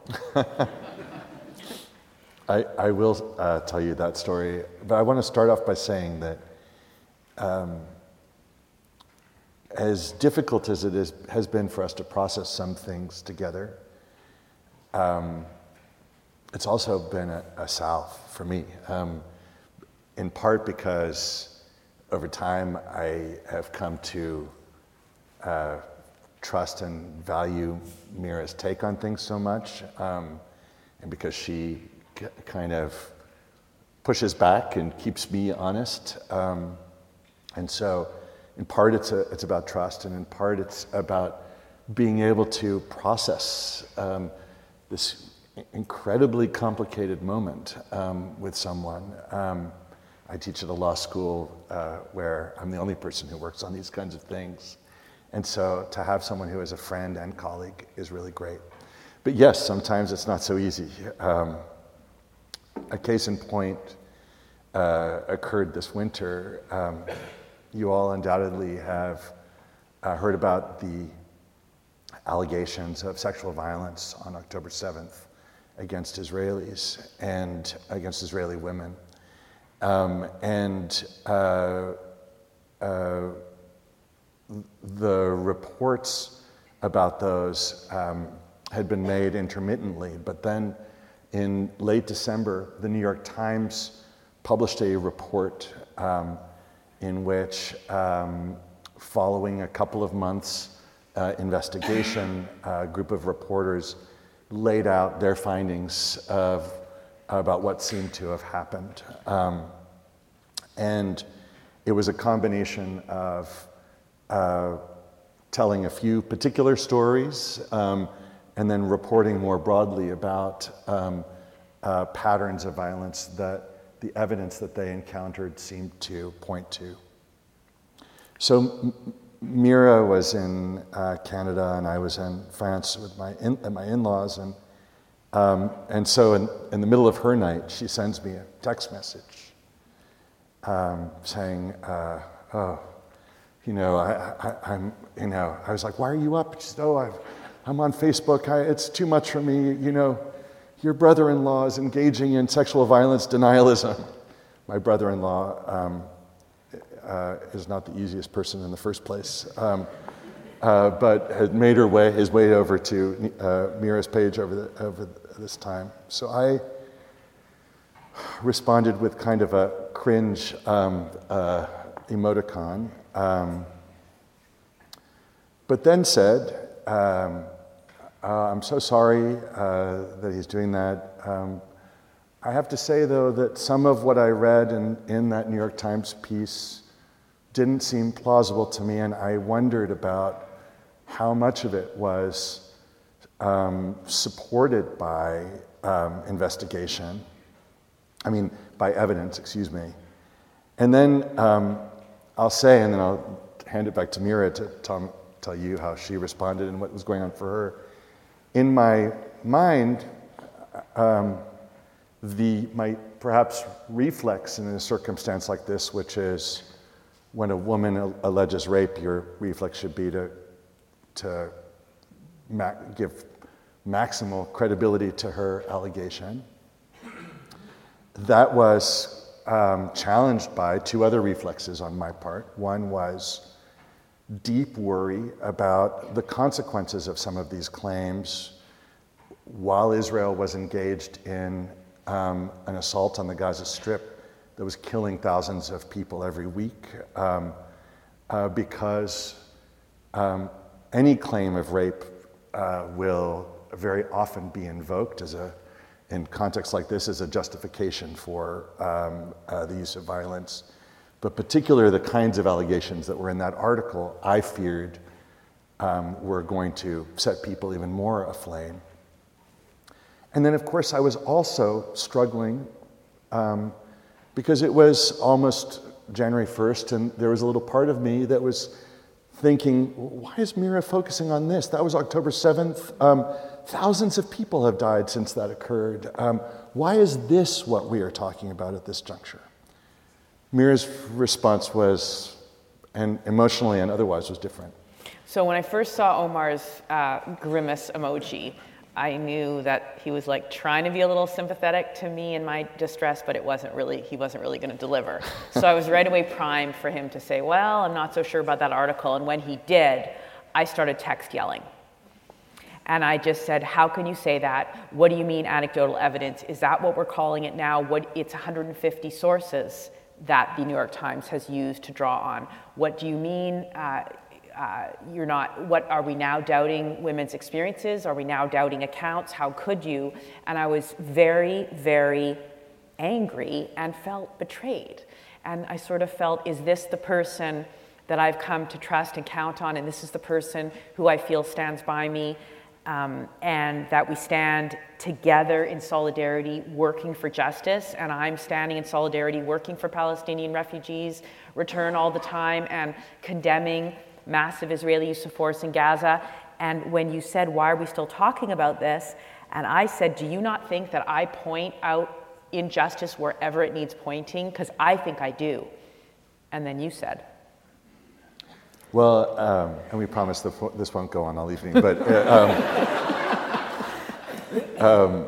I, I will uh, tell you that story, but I want to start off by saying that um, as difficult as it is, has been for us to process some things together, um, it's also been a, a salve for me, um, in part because over time I have come to uh, trust and value Mira's take on things so much, um, and because she c- kind of pushes back and keeps me honest. Um, and so in part it's, a, it's about trust, and in part it's about being able to process um, this incredibly complicated moment um, with someone. Um, I teach at a law school uh, where I'm the only person who works on these kinds of things. And so to have someone who is a friend and colleague is really great. But yes, sometimes it's not so easy. Um, a case in point uh, occurred this winter. Um, you all undoubtedly have uh, heard about the allegations of sexual violence on October seventh against Israelis and against Israeli women. Um, and uh, uh, the reports about those um, had been made intermittently, but then in late December, the New York Times published a report um, in which, um, following a couple of months uh, investigation, a group of reporters laid out their findings of about what seemed to have happened. Um, and it was a combination of uh, telling a few particular stories um, and then reporting more broadly about um, uh, patterns of violence that the evidence that they encountered seemed to point to. So M- Mira was in uh, Canada and I was in France with my in- my in-laws, and um, and so in, in the middle of her night, she sends me a text message um, saying, uh, "Oh, you know, I, I, I'm, you know," I was like, "Why are you up?" She said, "Oh, I've, I'm on Facebook. I, it's too much for me. You know, your brother-in-law is engaging in sexual violence denialism." My brother-in-law um, uh, is not the easiest person in the first place, um, uh, but had made her way his way over to uh, Mira's page over the, over this time. So I responded with kind of a cringe um, uh, emoticon, um, but then said, um, uh, "I'm so sorry uh, that he's doing that. Um, I have to say, though, that some of what I read in, in that New York Times piece didn't seem plausible to me, and I wondered about how much of it was um, supported by um, investigation, I mean, by evidence, excuse me." And then um, I'll say, and then I'll hand it back to Mira to tell, tell you how she responded and what was going on for her. In my mind, um, the my perhaps reflex in a circumstance like this, which is when a woman alleges rape, your reflex should be to to ma- give maximal credibility to her allegation. That was um, challenged by two other reflexes on my part. One was deep worry about the consequences of some of these claims while Israel was engaged in um, an assault on the Gaza Strip that was killing thousands of people every week, um, uh, because um, any claim of rape uh, will very often be invoked as a, in contexts like this, as a justification for um, uh, the use of violence. But particularly the kinds of allegations that were in that article, I feared um, were going to set people even more aflame. And then, of course, I was also struggling um, because it was almost January first, and there was a little part of me that was thinking, why is Mira focusing on this? That was October seventh. Um, thousands of people have died since that occurred. Um, why is this what we are talking about at this juncture? Mira's response was, and emotionally and otherwise, was different. So when I first saw Omar's uh, grimace emoji, I knew that he was like trying to be a little sympathetic to me in my distress, but it wasn't really, he wasn't really going to deliver. So I was right away primed for him to say, well, I'm not so sure about that article. And when he did, I started text yelling. And I just said, how can you say that? What do you mean anecdotal evidence? Is that what we're calling it now? What, it's one hundred fifty sources that the New York Times has used to draw on. What do you mean? Uh, Uh, you're not, what, are we now doubting women's experiences? Are we now doubting accounts? How could you? And I was very, very angry and felt betrayed. And I sort of felt, is this the person that I've come to trust and count on? And this is the person who I feel stands by me? um, and that we stand together in solidarity working for justice. And I'm standing in solidarity working for Palestinian refugees return all the time and condemning massive Israeli use of force in Gaza. And when you said, why are we still talking about this? And I said, do you not think that I point out injustice wherever it needs pointing? Because I think I do. And then you said. Well, um, and we promise that this won't go on all evening, but uh, um, um,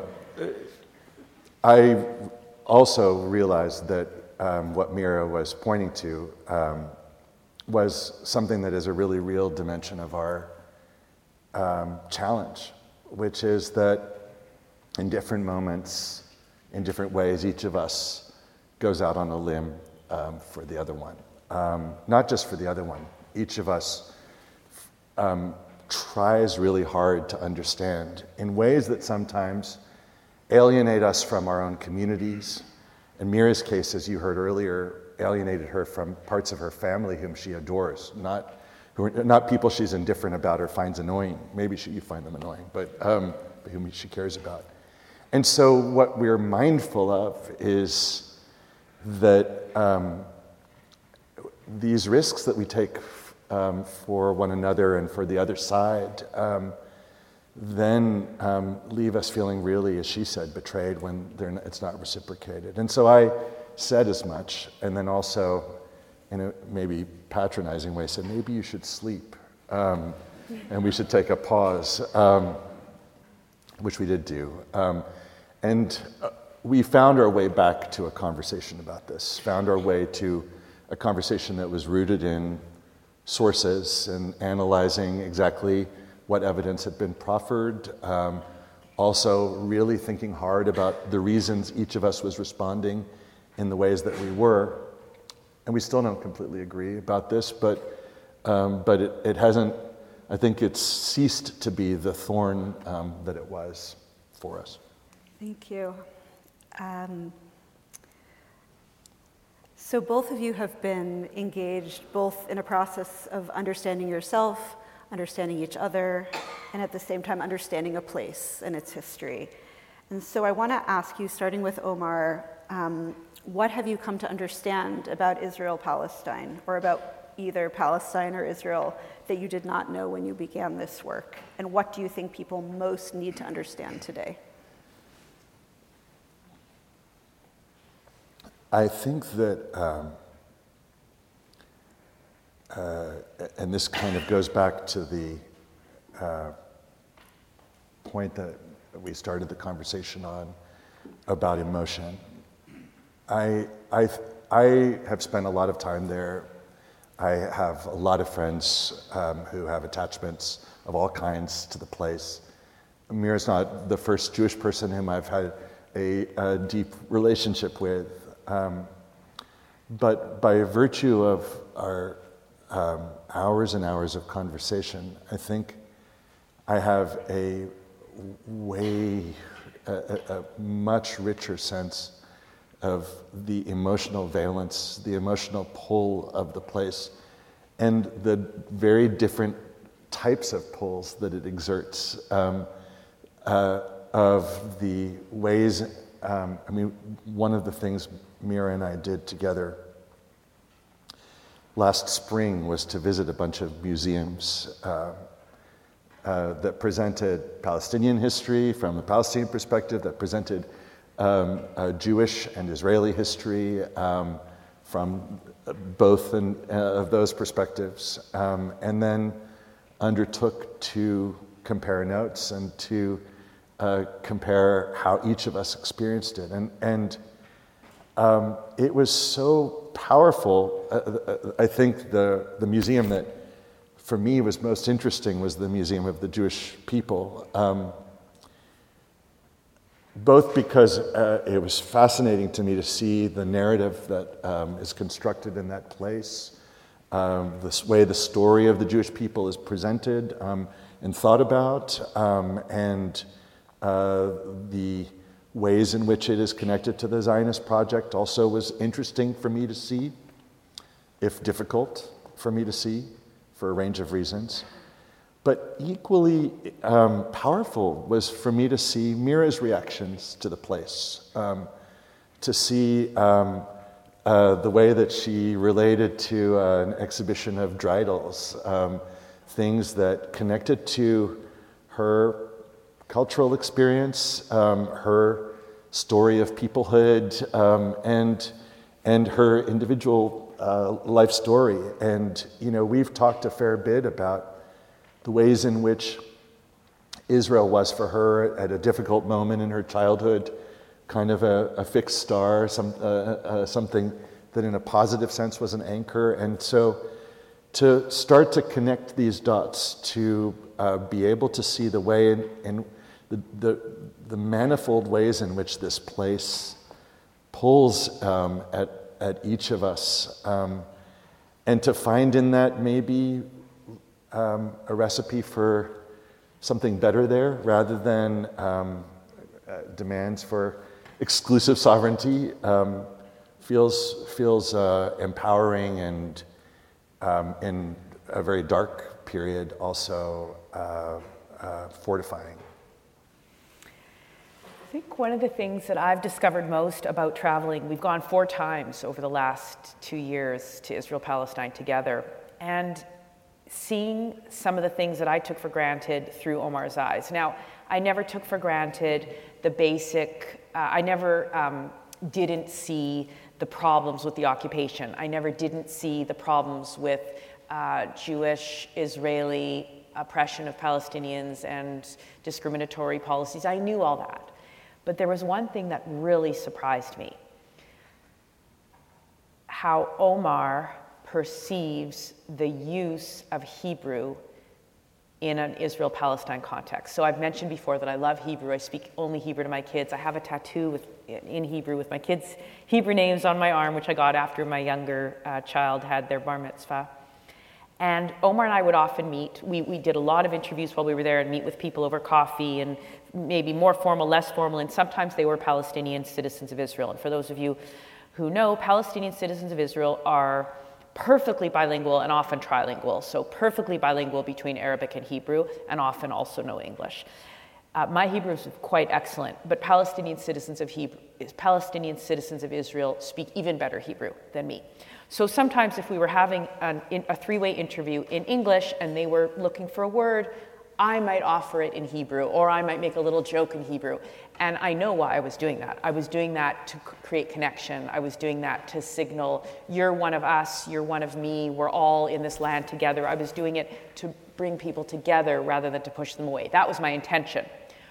I also realized that um, what Mira was pointing to um, was something that is a really real dimension of our um, challenge, which is that in different moments, in different ways, each of us goes out on a limb um, for the other one. Um, not just for the other one. Each of us um, tries really hard to understand in ways that sometimes alienate us from our own communities. In Mira's case, as you heard earlier, alienated her from parts of her family whom she adores, not who are, not people she's indifferent about or finds annoying. Maybe she, you find them annoying, but um, whom she cares about. And so what we're mindful of is that um, these risks that we take um, for one another and for the other side um, then um, leave us feeling really, as she said, betrayed when they're not, it's not reciprocated. And so I said as much, and then also, in a maybe patronizing way, said, maybe you should sleep, um, and we should take a pause, um, which we did do. Um, and uh, we found our way back to a conversation about this, found our way to a conversation that was rooted in sources and analyzing exactly what evidence had been proffered, um, also really thinking hard about the reasons each of us was responding in the ways that we were. And we still don't completely agree about this, but um, but it, it hasn't, I think it's ceased to be the thorn um, that it was for us. Thank you. Um, so both of you have been engaged both in a process of understanding yourself, understanding each other, and at the same time understanding a place and its history. And so I want to ask you, starting with Omar, um, what have you come to understand about Israel-Palestine, or about either Palestine or Israel, that you did not know when you began this work? And what do you think people most need to understand today? I think that, um, uh, and this kind of goes back to the uh, point that we started the conversation on about emotion. I, I, I have spent a lot of time there. I have a lot of friends um, who have attachments of all kinds to the place. Mira's not the first Jewish person whom I've had a, a deep relationship with. Um, but by virtue of our um, hours and hours of conversation, I think I have a way, a, a, a much richer sense of the emotional valence, the emotional pull of the place, and the very different types of pulls that it exerts, um, uh, of the ways, um, I mean, one of the things Mira and I did together last spring was to visit a bunch of museums uh, uh, that presented Palestinian history from the Palestinian perspective, that presented um, uh, Jewish and Israeli history um, from both in, uh, of those perspectives, um, and then undertook to compare notes and to uh, compare how each of us experienced it. And, and Um, it was so powerful. Uh, I think the, the museum that for me was most interesting was the Museum of the Jewish People, um, both because uh, it was fascinating to me to see the narrative that um, is constructed in that place, um, this way the story of the Jewish people is presented um, and thought about, um, and uh, the ways in which it is connected to the Zionist project also was interesting for me to see, if difficult for me to see, for a range of reasons. But equally um, powerful was for me to see Mira's reactions to the place, um, to see um, uh, the way that she related to uh, an exhibition of dreidels, um, things that connected to her cultural experience, um, her story of peoplehood, um, and and her individual uh, life story. And you know, we've talked a fair bit about the ways in which Israel was for her at a difficult moment in her childhood, kind of a, a fixed star, some, uh, uh, something that in a positive sense was an anchor. And so to start to connect these dots, to uh, be able to see the way in, in the, the, the manifold ways in which this place pulls um, at, at each of us, um, and to find in that maybe Um, a recipe for something better there, rather than um, uh, demands for exclusive sovereignty, um, feels feels uh, empowering, and um, in a very dark period also uh, uh, fortifying. I think one of the things that I've discovered most about traveling, we've gone four times over the last two years to Israel-Palestine together, and seeing some of the things that I took for granted through Omar's eyes. Now, I never took for granted the basic, uh, I never um, didn't see the problems with the occupation. I never didn't see the problems with uh, Jewish, Israeli oppression of Palestinians and discriminatory policies. I knew all that. But there was one thing that really surprised me. How Omar perceives the use of Hebrew in an Israel-Palestine context. So I've mentioned before that I love Hebrew. I speak only Hebrew to my kids. I have a tattoo with, in Hebrew with my kids' Hebrew names on my arm, which I got after my younger uh, child had their bar mitzvah. And Omar and I would often meet. We, we did a lot of interviews while we were there and meet with people over coffee, and maybe more formal, less formal, and sometimes they were Palestinian citizens of Israel. And for those of you who know, Palestinian citizens of Israel are perfectly bilingual and often trilingual, so perfectly bilingual between Arabic and Hebrew, and often also know English. Uh, my Hebrew is quite excellent, but Palestinian citizens of Hebrew, Palestinian citizens of Israel speak even better Hebrew than me. So sometimes if we were having an, in, a three-way interview in English and they were looking for a word, I might offer it in Hebrew, or I might make a little joke in Hebrew. And I know why I was doing that. I was doing that to create connection. I was doing that to signal, you're one of us, you're one of me, we're all in this land together. I was doing it to bring people together rather than to push them away. That was my intention.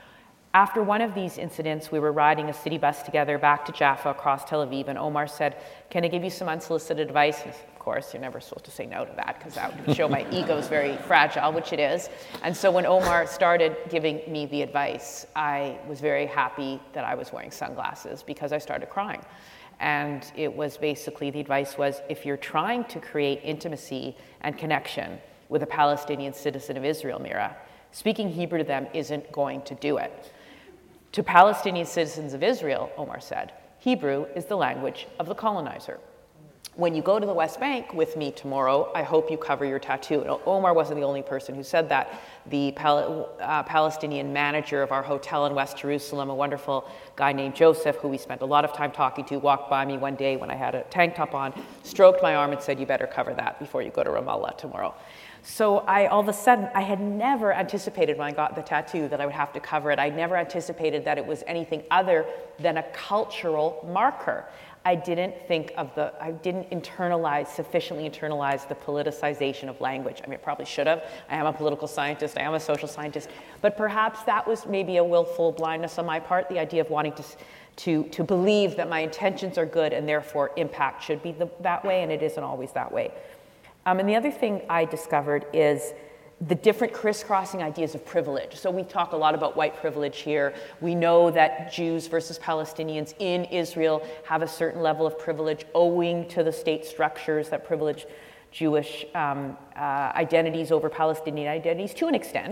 After one of these incidents, we were riding a city bus together back to Jaffa across Tel Aviv, and Omar said, "Can I give you some unsolicited advice?" And of course, you're never supposed to say no to that, because that would show my ego is very fragile, which it is. And so when Omar started giving me the advice, I was very happy that I was wearing sunglasses, because I started crying. And it was basically, the advice was, if you're trying to create intimacy and connection with a Palestinian citizen of Israel, Mira, speaking Hebrew to them isn't going to do it. To Palestinian citizens of Israel, Omar said, Hebrew is the language of the colonizer. When you go to the West Bank with me tomorrow, I hope you cover your tattoo. And Omar wasn't the only person who said that. The Pal- uh, Palestinian manager of our hotel in West Jerusalem, a wonderful guy named Joseph, who we spent a lot of time talking to, walked by me one day when I had a tank top on, stroked my arm and said, "You better cover that before you go to Ramallah tomorrow." So I, all of a sudden, I had never anticipated when I got the tattoo that I would have to cover it. I never anticipated that it was anything other than a cultural marker. I didn't think of the, I didn't internalize, sufficiently internalize the politicization of language. I mean, I probably should have. I am a political scientist, I am a social scientist, but perhaps that was maybe a willful blindness on my part, the idea of wanting to, to, to believe that my intentions are good and therefore impact should be the, that way, and it isn't always that way. Um, and the other thing I discovered is the different crisscrossing ideas of privilege. So we talk a lot about white privilege here. We know that Jews versus Palestinians in Israel have a certain level of privilege owing to the state structures that privilege Jewish um, uh, identities over Palestinian identities to an extent.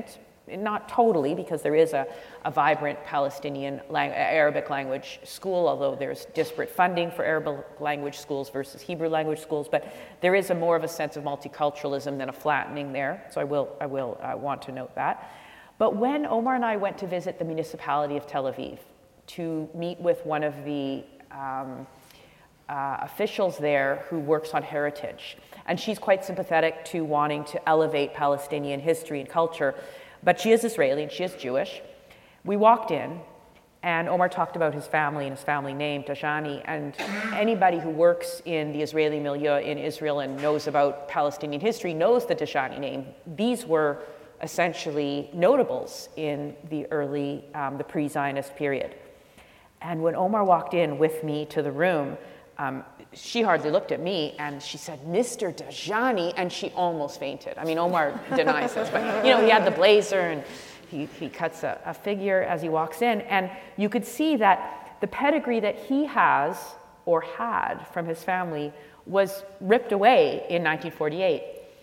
not totally, because there is a, a vibrant Palestinian lang- Arabic language school, although there's disparate funding for Arabic language schools versus Hebrew language schools, but there is a more of a sense of multiculturalism than a flattening there, so I will, I will uh, want to note that. But when Omar and I went to visit the municipality of Tel Aviv to meet with one of the um, uh, officials there who works on heritage, and she's quite sympathetic to wanting to elevate Palestinian history and culture, but she is Israeli and she is Jewish. We walked in, and Omar talked about his family and his family name, Dajani, and anybody who works in the Israeli milieu in Israel and knows about Palestinian history knows the Dajani name. These were essentially notables in the early, um, the pre-Zionist period. And when Omar walked in with me to the room, um, she hardly looked at me, and she said, "Mister Dajani," and she almost fainted. I mean, Omar denies this, but you know, he had the blazer, and he, he cuts a, a figure as he walks in, and you could see that the pedigree that he has, or had, from his family was ripped away in nineteen forty-eight.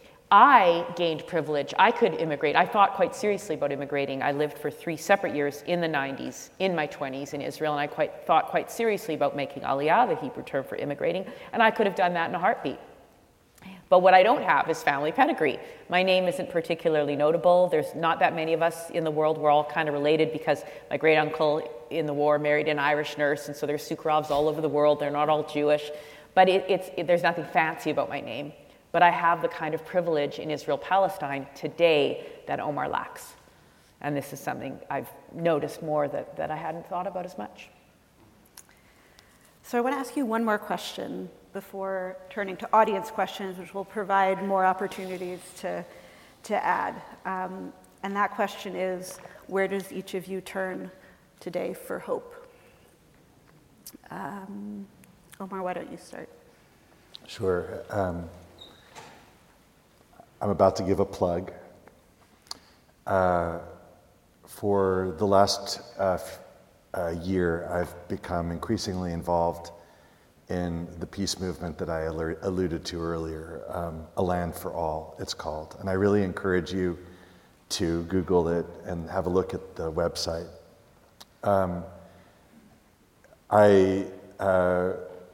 I gained privilege. I could immigrate. I thought quite seriously about immigrating. I lived for three separate years in the nineties, in my twenties in Israel, and I quite thought quite seriously about making aliyah, the Hebrew term for immigrating, and I could have done that in a heartbeat. But what I don't have is family pedigree. My name isn't particularly notable. There's not that many of us in the world. We're all kind of related because my great uncle in the war married an Irish nurse, and so there's Sukharovs all over the world. They're not all Jewish, but it, it's, it, there's nothing fancy about my name. But I have the kind of privilege in Israel-Palestine today that Omar lacks. And this is something I've noticed more that, that I hadn't thought about as much. So I want to ask you one more question before turning to audience questions, which will provide more opportunities to, to add. Um, and that question is, where does each of you turn today for hope? Um, Omar, why don't you start? Sure. Um, I'm about to give a plug. Uh, for the last uh, f- uh, year, I've become increasingly involved in the peace movement that I alert, alluded to earlier, um, A Land for All, it's called. And I really encourage you to Google it and have a look at the website. Um, I, uh,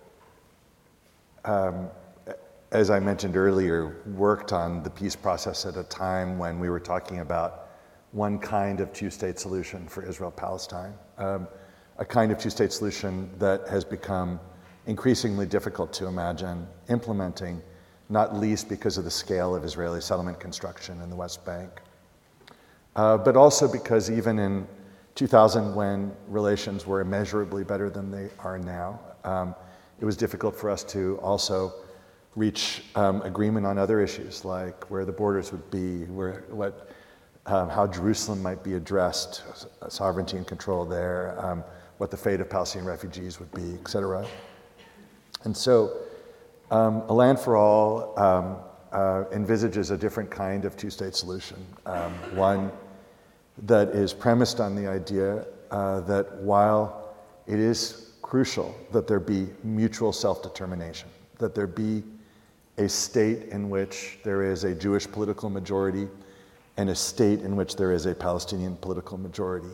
um, as I mentioned earlier, worked on the peace process at a time when we were talking about one kind of two-state solution for Israel-Palestine, um, a kind of two-state solution that has become increasingly difficult to imagine implementing, not least because of the scale of Israeli settlement construction in the West Bank, uh, but also because even in two thousand, when relations were immeasurably better than they are now, um, it was difficult for us to also reach um, agreement on other issues, like where the borders would be, where what, um, how Jerusalem might be addressed, sovereignty and control there, um, what the fate of Palestinian refugees would be, et cetera. And so, um, A Land for All um, uh, envisages a different kind of two-state solution, um, one that is premised on the idea uh, that while it is crucial that there be mutual self-determination, that there be a state in which there is a Jewish political majority and a state in which there is a Palestinian political majority.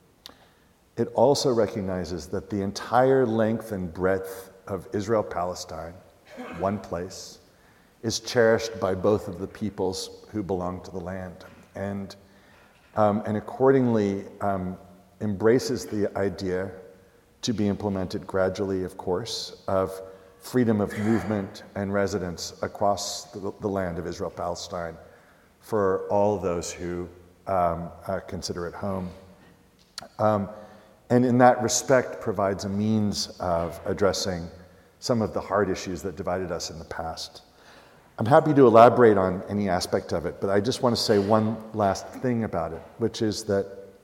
It also recognizes that the entire length and breadth of Israel-Palestine, one place, is cherished by both of the peoples who belong to the land, and, um, and accordingly um, embraces the idea, to be implemented gradually, of course, of freedom of movement and residence across the, the land of Israel-Palestine for all those who um, uh, consider it home. Um, and in that respect provides a means of addressing some of the hard issues that divided us in the past. I'm happy to elaborate on any aspect of it, but I just want to say one last thing about it, which is that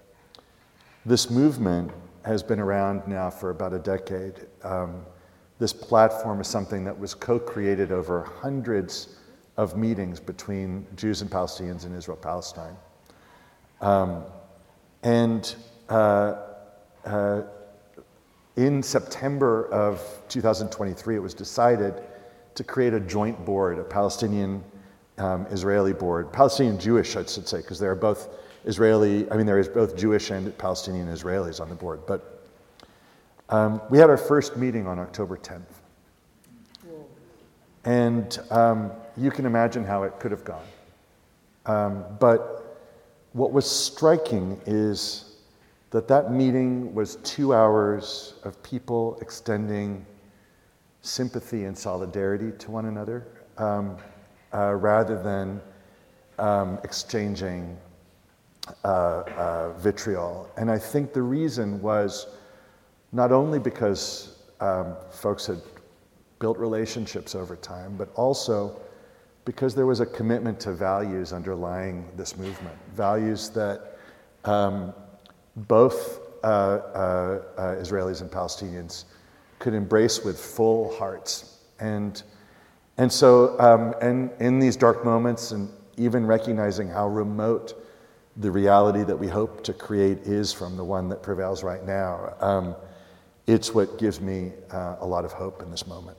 this movement has been around now for about a decade. Um, This platform is something that was co-created over hundreds of meetings between Jews and Palestinians in Israel-Palestine. Um, and uh, uh, in September of two thousand twenty-three, it was decided to create a joint board, a Palestinian um, Israeli board, Palestinian Jewish, I should say, because they are both Israeli, I mean, there is both Jewish and Palestinian Israelis on the board. But um, we had our first meeting on October tenth. And um, you can imagine how it could have gone. Um, but what was striking is that that meeting was two hours of people extending sympathy and solidarity to one another, um, uh, rather than um, exchanging uh, uh, vitriol. And I think the reason was not only because um, folks had built relationships over time, but also because there was a commitment to values underlying this movement, values that um, both uh, uh, uh, Israelis and Palestinians could embrace with full hearts. And, and so, um, and in these dark moments, and even recognizing how remote the reality that we hope to create is from the one that prevails right now, um, it's what gives me uh, a lot of hope in this moment.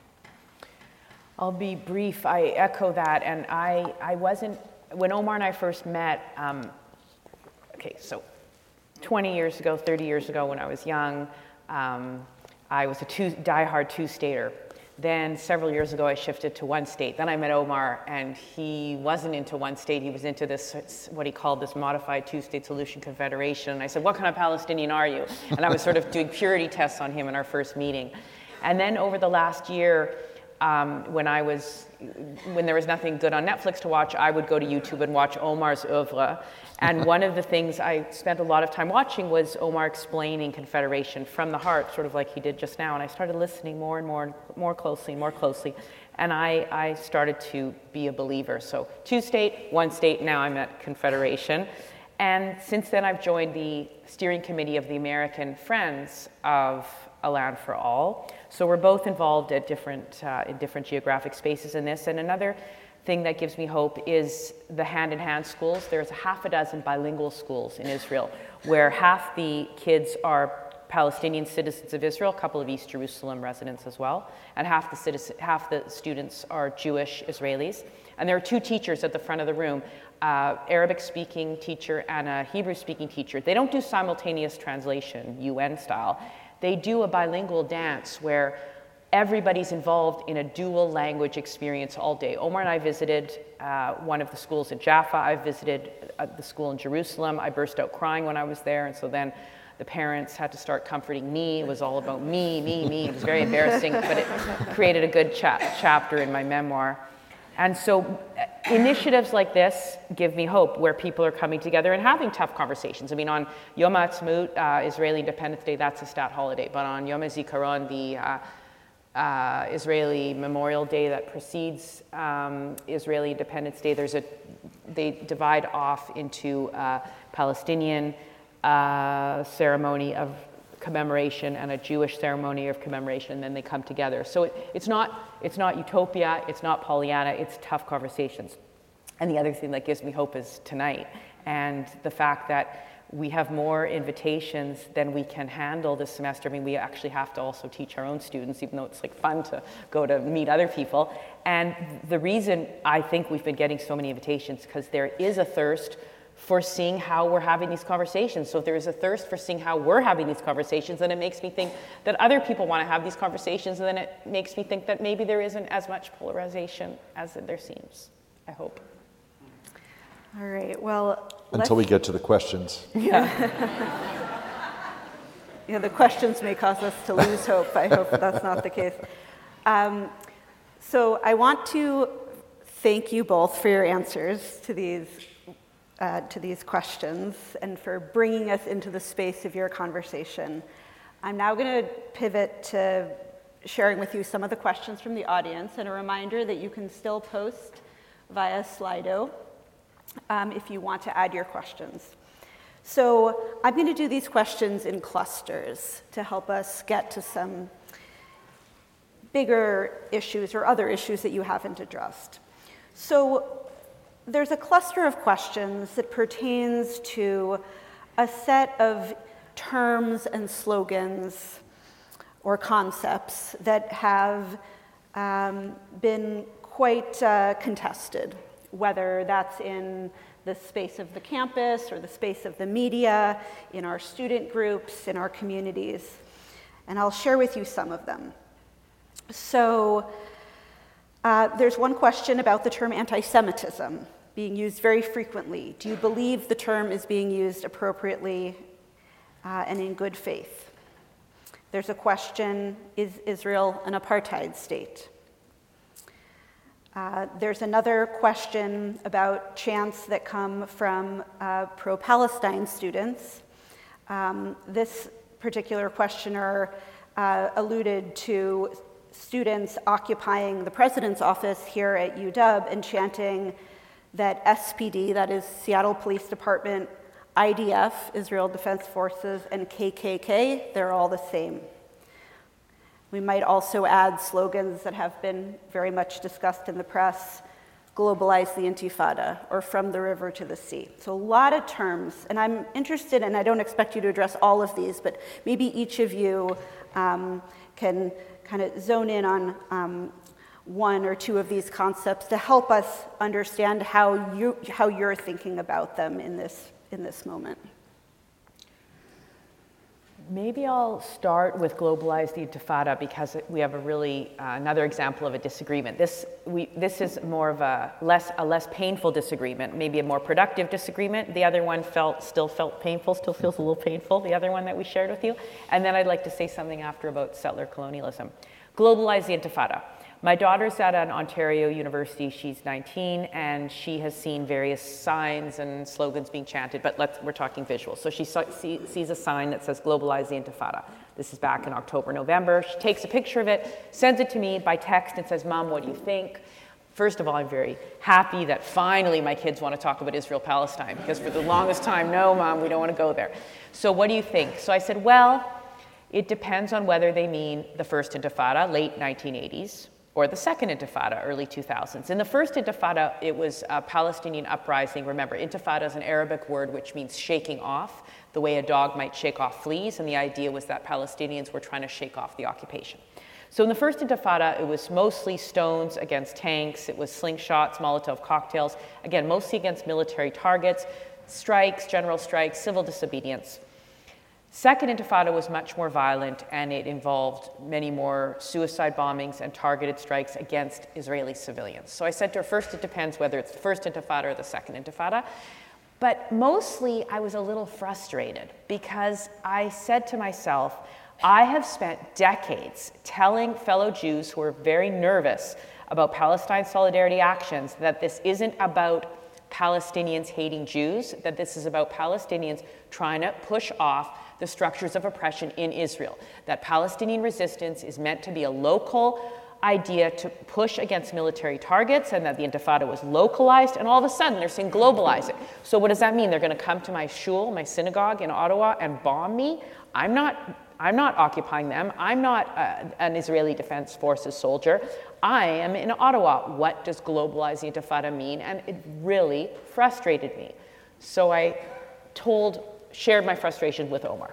I'll be brief. I echo that, and I, I wasn't, when Omar and I first met, um, okay, so twenty years ago, thirty years ago when I was young, um, I was a two, diehard two-stater. Then several years ago, I shifted to one state. Then I met Omar, and he wasn't into one state. He was into this, what he called this modified two-state solution confederation. And I said, what kind of Palestinian are you? And I was sort of doing purity tests on him in our first meeting. And then over the last year, Um, when I was, when there was nothing good on Netflix to watch, I would go to YouTube and watch Omar's oeuvre. And one of the things I spent a lot of time watching was Omar explaining Confederation from the heart, sort of like he did just now. And I started listening more and more, more closely, more closely. And I, I started to be a believer. So two state, one state, now I'm at Confederation. And since then I've joined the steering committee of the American Friends of A Land for All. So we're both involved at different, uh, in different geographic spaces in this. And another thing that gives me hope is the hand-in-hand schools. There's a half a dozen bilingual schools in Israel where half the kids are Palestinian citizens of Israel, a couple of East Jerusalem residents as well, and half the, citizen, half the students are Jewish Israelis. And there are two teachers at the front of the room, uh, Arabic-speaking teacher and a Hebrew-speaking teacher. They don't do simultaneous translation, U N style. They do a bilingual dance where everybody's involved in a dual language experience all day. Omar and I visited uh, one of the schools in Jaffa. I visited uh, the school in Jerusalem. I burst out crying when I was there, and so then the parents had to start comforting me. It was all about me, me, me. It was very embarrassing, but it created a good cha- chapter in my memoir. And so uh, initiatives like this give me hope, where people are coming together and having tough conversations. I mean, on Yom Ha'atzmaut, uh, Israeli Independence Day, that's a stat holiday. But on Yom HaZikaron, the uh, uh, Israeli Memorial Day that precedes um, Israeli Independence Day, there's a, they divide off into uh, Palestinian uh, ceremony of commemoration and a Jewish ceremony of commemoration, and then they come together. So it, it's not it's not utopia, it's not Pollyanna, it's tough conversations. And the other thing that gives me hope is tonight, and the fact that we have more invitations than we can handle this semester. I mean, we actually have to also teach our own students, even though it's like fun to go to meet other people. And the reason I think we've been getting so many invitations, because there is a thirst for seeing how we're having these conversations. So if there is a thirst for seeing how we're having these conversations, then it makes me think that other people want to have these conversations, and then it makes me think that maybe there isn't as much polarization as there seems, I hope. All right, well, until we get to the questions. Yeah. Yeah, the questions may cause us to lose hope. I hope that's not the case. Um, so I want to thank you both for your answers to these uh, to these questions and for bringing us into the space of your conversation. I'm now going to pivot to sharing with you some of the questions from the audience, and a reminder that you can still post via Slido um, if you want to add your questions. So I'm going to do these questions in clusters to help us get to some bigger issues or other issues that you haven't addressed. So there's a cluster of questions that pertains to a set of terms and slogans or concepts that have um, been quite uh, contested whether that's in the space of the campus or the space of the media, in our student groups, in our communities. And I'll share with you some of them. So uh, there's one question about the term anti-Semitism being used very frequently. Do you believe the term is being used appropriately uh, and in good faith? There's a question, is Israel an apartheid state? Uh, there's another question about chants that come from uh, pro-Palestine students. Um, this particular questioner uh, alluded to students occupying the president's office here at U W and chanting that S P D, that is Seattle Police Department, I D F, Israel Defense Forces, and K K K, they're all the same. We might also add slogans that have been very much discussed in the press, globalize the Intifada, or from the river to the sea. So a lot of terms, and I'm interested, and I don't expect you to address all of these, but maybe each of you um, can kind of zone in on um, one or two of these concepts to help us understand how you how you're thinking about them in this in this moment. Maybe I'll start with globalize the Intifada because we have a really uh, another example of a disagreement. This we this is more of a less a less painful disagreement, maybe a more productive disagreement. The other one felt still felt painful, still feels a little painful. The other one that we shared with you, and then I'd like to say something after about settler colonialism. Globalize the Intifada. My daughter's at an Ontario university. She's nineteen, and she has seen various signs and slogans being chanted, but let's, we're talking visuals. So she saw, see, sees a sign that says, globalize the Intifada. This is back in October, November. She takes a picture of it, sends it to me by text, and says, Mom, what do you think? First of all, I'm very happy that finally my kids want to talk about Israel-Palestine, because for the longest time, no, Mom, we don't want to go there. So what do you think? So I said, well, it depends on whether they mean the first Intifada, late nineteen eighties, or the second Intifada, early two thousands. In the first Intifada, it was a Palestinian uprising. Remember, Intifada is an Arabic word which means shaking off, the way a dog might shake off fleas, and the idea was that Palestinians were trying to shake off the occupation. So in the first Intifada, it was mostly stones against tanks, it was slingshots, Molotov cocktails, again, mostly against military targets, strikes, general strikes, civil disobedience. Second Intifada was much more violent, and it involved many more suicide bombings and targeted strikes against Israeli civilians. So I said to her, first, it depends whether it's the first Intifada or the second Intifada. But mostly, I was a little frustrated because I said to myself, I have spent decades telling fellow Jews who are very nervous about Palestine solidarity actions that this isn't about Palestinians hating Jews, that this is about Palestinians trying to push off the structures of oppression in Israel, that Palestinian resistance is meant to be a local idea to push against military targets, and that the Intifada was localized, and all of a sudden they're saying globalize it. So what does that mean? They're going to come to my shul, my synagogue in Ottawa, and bomb me? I'm not, I'm not occupying them. I'm not uh, an Israeli Defense Forces soldier. I am in Ottawa. What does globalize the Intifada mean? And it really frustrated me. So I told shared my frustration with Omar.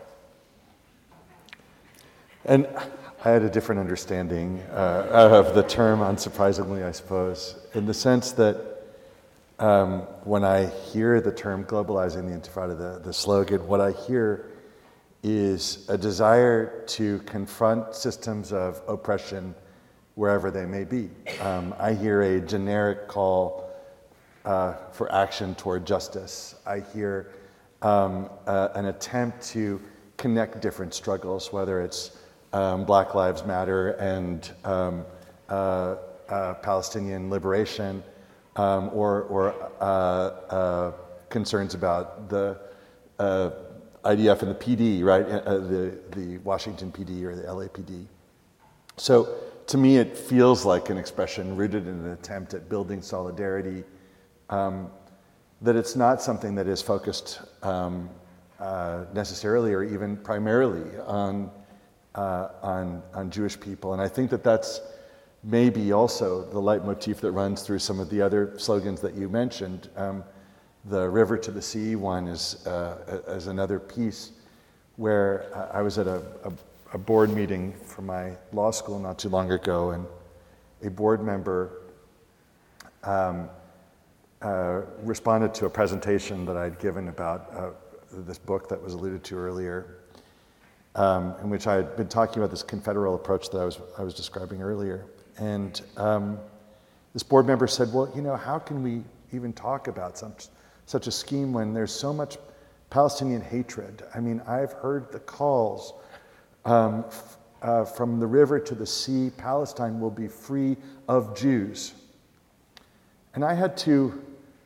And I had a different understanding uh, of the term, unsurprisingly, I suppose, in the sense that um, when I hear the term globalizing the Intifada, the, the slogan, what I hear is a desire to confront systems of oppression wherever they may be. Um, I hear a generic call uh, for action toward justice. I hear Um, uh, an attempt to connect different struggles, whether it's um, Black Lives Matter and um, uh, uh, Palestinian liberation, um, or, or uh, uh, concerns about the uh, I D F and the P D, right? Uh, the, the Washington P D or the L A P D. So to me, it feels like an expression rooted in an attempt at building solidarity, um, that it's not something that is focused um, uh, necessarily or even primarily on, uh, on, on Jewish people. And I think that that's maybe also the leitmotif that runs through some of the other slogans that you mentioned. Um, the river to the sea one is, uh, is another piece where I was at a, a, a board meeting for my law school not too long ago, and a board member um, uh, responded to a presentation that I'd given about uh, this book that was alluded to earlier, um, in which I had been talking about this confederal approach that I was, I was describing earlier. And um, this board member said, well, you know, how can we even talk about some, such a scheme when there's so much Palestinian hatred? I mean, I've heard the calls um, f- uh, from the river to the sea, Palestine will be free of Jews. And I had to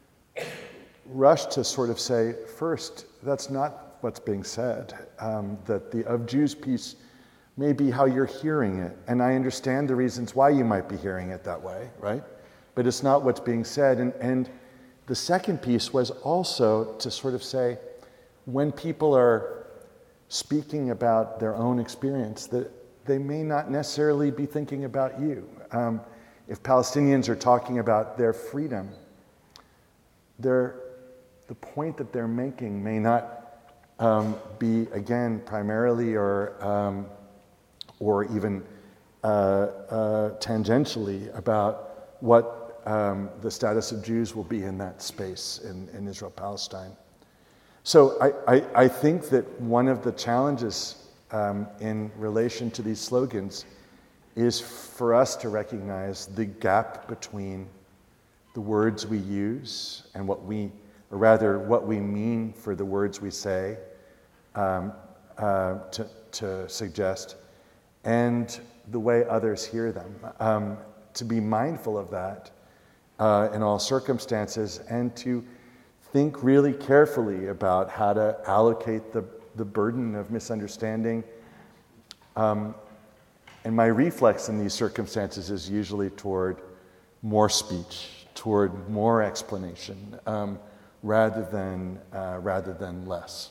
rush to sort of say, first, that's not what's being said, um, that the of Jews piece may be how you're hearing it. And I understand the reasons why you might be hearing it that way, right? But it's not what's being said. And, and the second piece was also to sort of say, when people are speaking about their own experience, that they may not necessarily be thinking about you. Um, if Palestinians are talking about their freedom, they're, the point that they're making may not um, be, again, primarily or um, or even uh, uh, tangentially about what um, the status of Jews will be in that space in, in Israel-Palestine. So I, I, I think that one of the challenges um, in relation to these slogans is for us to recognize the gap between the words we use and what we, or rather what we mean for the words we say um, uh, to, to suggest, and the way others hear them. Um, to be mindful of that uh, in all circumstances, and to think really carefully about how to allocate the, the burden of misunderstanding. Um, and my reflex in these circumstances is usually toward more speech, toward more explanation, um, rather than uh, rather than less.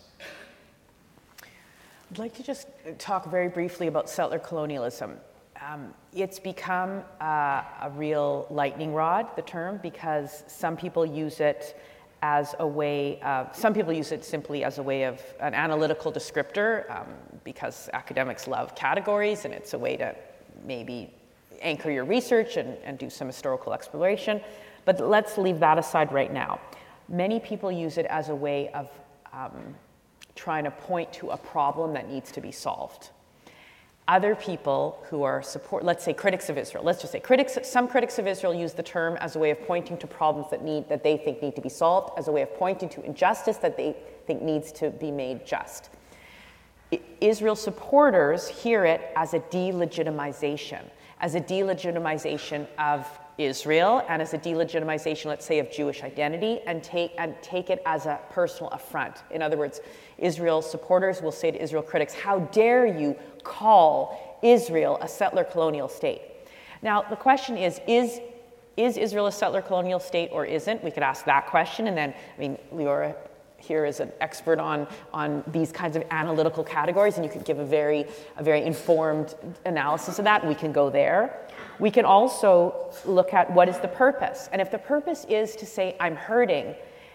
I'd like to just talk very briefly about settler colonialism. Um, it's become uh, a real lightning rod, the term, because some people use it as a way, uh, some people use it simply as a way of an analytical descriptor, um, because academics love categories, and it's a way to maybe anchor your research and, and do some historical exploration. But let's leave that aside right now. Many people use it as a way of um, trying to point to a problem that needs to be solved. Other people who are support, let's say critics of Israel, let's just say critics, some critics of Israel use the term as a way of pointing to problems that need, that they think need to be solved, as a way of pointing to injustice that they think needs to be made just. Israel supporters hear it as a delegitimization, as a delegitimization of Israel and as a delegitimization, let's say, of Jewish identity, and take and take it as a personal affront. In other words, Israel supporters will say to Israel critics, how dare you call Israel a settler colonial state? Now, the question is, is, is Israel a settler colonial state or isn't? We could ask that question, and then, I mean, Leora here is an expert on, on these kinds of analytical categories, and you could give a very, a very informed analysis of that. We can go there. We can also look at what is the purpose. And if the purpose is to say, I'm hurting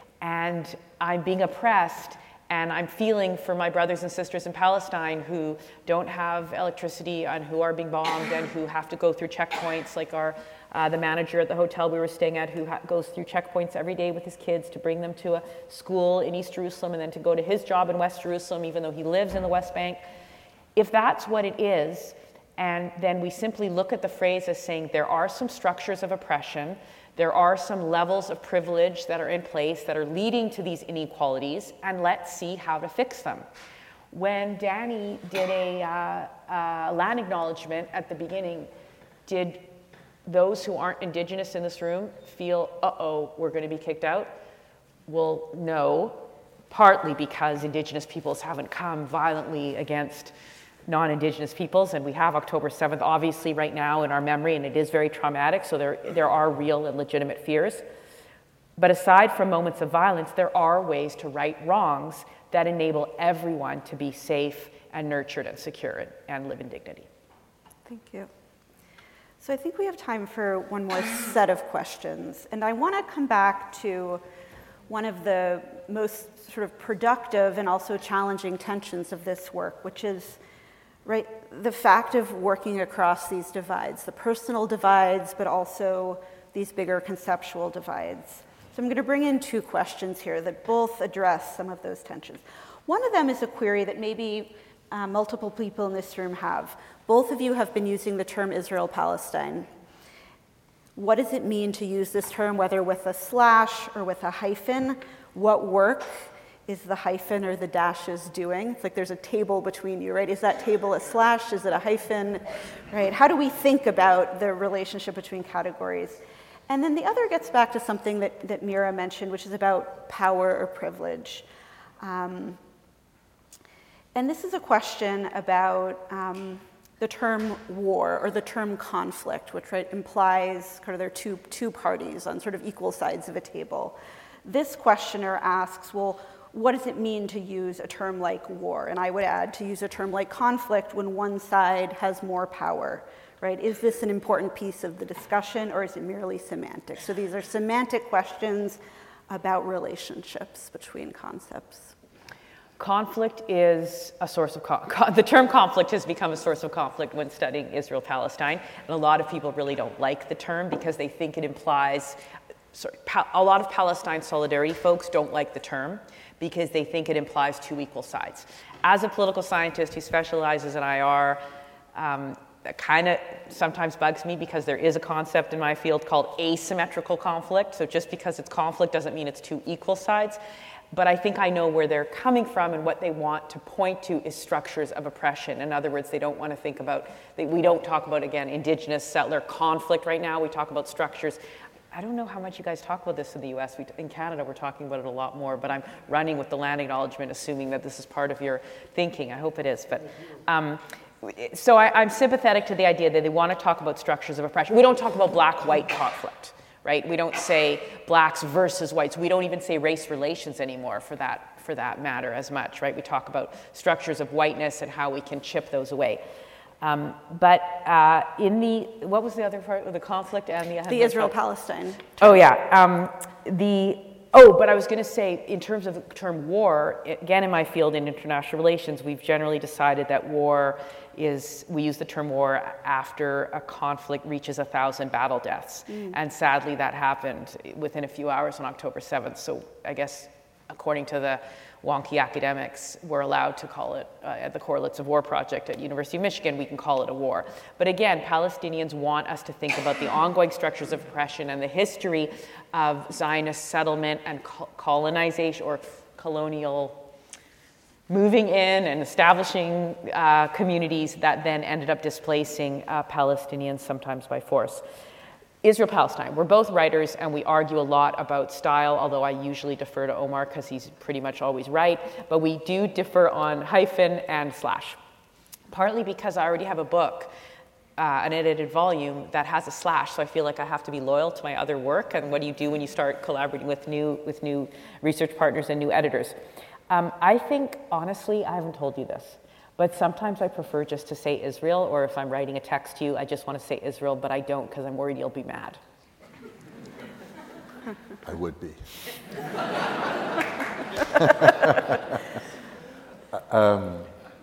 and I'm being oppressed and I'm feeling for my brothers and sisters in Palestine who don't have electricity and who are being bombed and who have to go through checkpoints, like our uh, the manager at the hotel we were staying at, who ha- goes through checkpoints every day with his kids to bring them to a school in East Jerusalem and then to go to his job in West Jerusalem, even though he lives in the West Bank. If that's what it is, and then we simply look at the phrase as saying there are some structures of oppression, there are some levels of privilege that are in place that are leading to these inequalities, and let's see how to fix them. When Danny did a uh, uh, land acknowledgement at the beginning, did those who aren't Indigenous in this room feel, uh-oh, we're going to be kicked out? Well, no, partly because Indigenous peoples haven't come violently against non-Indigenous peoples, and we have October seventh obviously right now in our memory, and it is very traumatic, so there, there are real and legitimate fears. But aside from moments of violence, there are ways to right wrongs that enable everyone to be safe and nurtured and secure and live in dignity. Thank you. So I think we have time for one more set of questions, and I want to come back to one of the most sort of productive and also challenging tensions of this work, which is right, the fact of working across these divides, the personal divides, but also these bigger conceptual divides. So I'm going to bring in two questions here that both address some of those tensions. One of them is a query that maybe uh, multiple people in this room have. Both of you have been using the term Israel-Palestine. What does it mean to use this term, whether with a slash or with a hyphen? What work is the hyphen or the dashes doing? It's like there's a table between you, right? Is that table a slash? Is it a hyphen, right? How do we think about the relationship between categories? And then the other gets back to something that, that Mira mentioned, which is about power or privilege. Um, and this is a question about um, the term war or the term conflict, which right, implies kind of there are two, two parties on sort of equal sides of a table. This questioner asks, well, what does it mean to use a term like war? And I would add to use a term like conflict when one side has more power, right? Is this an important piece of the discussion, or is it merely semantic? So these are semantic questions about relationships between concepts. Conflict is a source of con- the term conflict has become a source of conflict when studying Israel-Palestine, and a lot of people really don't like the term because they think it implies. Sorry, pa- a lot of Palestine solidarity folks don't like the term because they think it implies two equal sides. As a political scientist who specializes in I R, um, that kind of sometimes bugs me because there is a concept in my field called asymmetrical conflict. So just because it's conflict doesn't mean it's two equal sides. But I think I know where they're coming from, and what they want to point to is structures of oppression. In other words, they don't want to think about, they, we don't talk about, again, indigenous settler conflict right now. We talk about structures. I don't know how much you guys talk about this in the U S. We, in Canada, we're talking about it a lot more, but I'm running with the land acknowledgement, assuming that this is part of your thinking. I hope it is. But um, so I, I'm sympathetic to the idea that they want to talk about structures of oppression. We don't talk about black-white conflict, right? We don't say blacks versus whites. We don't even say race relations anymore for that, for that matter as much, right? We talk about structures of whiteness and how we can chip those away. Um, but uh, in the, what was the other part, the conflict and the... The Israel-Palestine. Oh, yeah. Um, the, oh, but I was going to say, in terms of the term war, again, in my field in international relations, we've generally decided that war is, we use the term war after a conflict reaches a thousand battle deaths. Mm. And sadly, that happened within a few hours on October seventh. So I guess, according to the wonky academics, we're allowed to call it, uh, at the Correlates of War Project at University of Michigan, we can call it a war. But again, Palestinians want us to think about the ongoing structures of oppression and the history of Zionist settlement and co- colonization or colonial moving in and establishing uh, communities that then ended up displacing uh, Palestinians, sometimes by force. Israel-Palestine. We're both writers, and we argue a lot about style, although I usually defer to Omar because he's pretty much always right. But we do differ on hyphen and slash, partly because I already have a book, uh, an edited volume, that has a slash, so I feel like I have to be loyal to my other work. And what do you do when you start collaborating with new, with new research partners and new editors? Um, I think, honestly, I haven't told you this, but sometimes I prefer just to say Israel, or if I'm writing a text to you, I just want to say Israel, but I don't because I'm worried you'll be mad. I would be. um,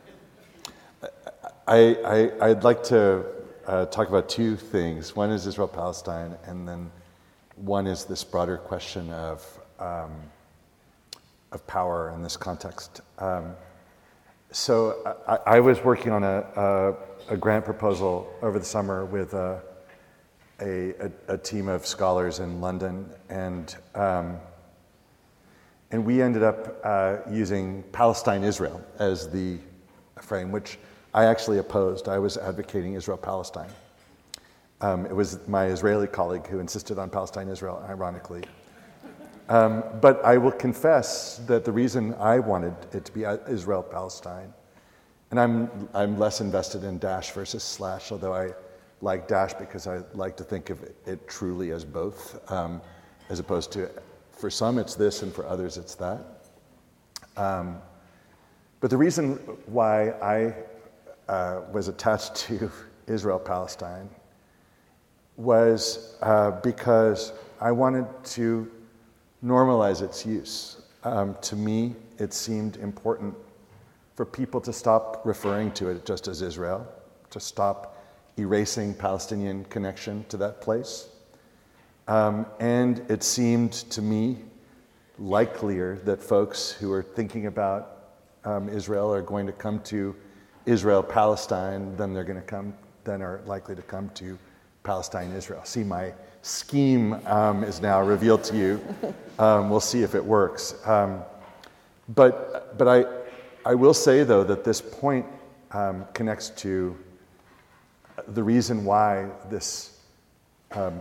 I, I, I'd like to uh, talk about two things. One is Israel-Palestine, and then one is this broader question of, um, of power in this context. Um, So I, I was working on a, a, a grant proposal over the summer with a, a, a, a team of scholars in London, and um, and we ended up uh, using Palestine-Israel as the frame, which I actually opposed. I was advocating Israel-Palestine. Um, it was my Israeli colleague who insisted on Palestine-Israel, ironically. Um, but I will confess that the reason I wanted it to be Israel-Palestine, and I'm I'm less invested in dash versus slash, although I like dash because I like to think of it truly as both, um, as opposed to, for some it's this and for others it's that. Um, but the reason why I uh, was attached to Israel-Palestine was uh, because I wanted to normalize its use. Um, to me, it seemed important for people to stop referring to it just as Israel, to stop erasing Palestinian connection to that place, Um, and it seemed to me likelier that folks who are thinking about um, Israel are going to come to Israel, Palestine, than they're going to come, than are likely to come to Palestine, Israel. See, my scheme um, is now revealed to you. Um, we'll see if it works. Um, but but I I will say though that this point um, connects to the reason why this um,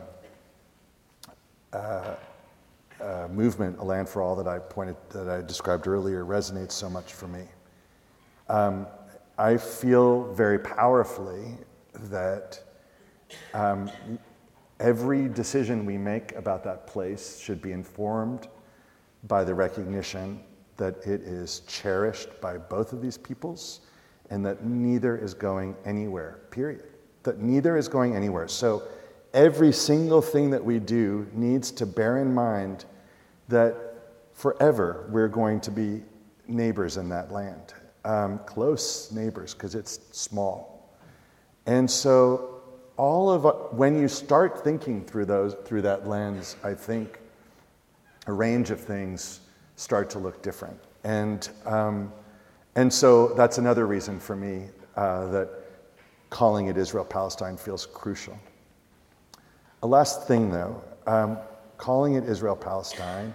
uh, uh, movement, A Land for All, that I pointed that I described earlier, resonates so much for me. Um, I feel very powerfully that um, every decision we make about that place should be informed by the recognition that it is cherished by both of these peoples and that neither is going anywhere, period. That neither is going anywhere. So every single thing that we do needs to bear in mind that forever we're going to be neighbors in that land, um, close neighbors, because it's small. And so all of, when you start thinking through those, through that lens, I think a range of things start to look different. And, um, and so that's another reason for me uh, that calling it Israel-Palestine feels crucial. A last thing though, um, calling it Israel-Palestine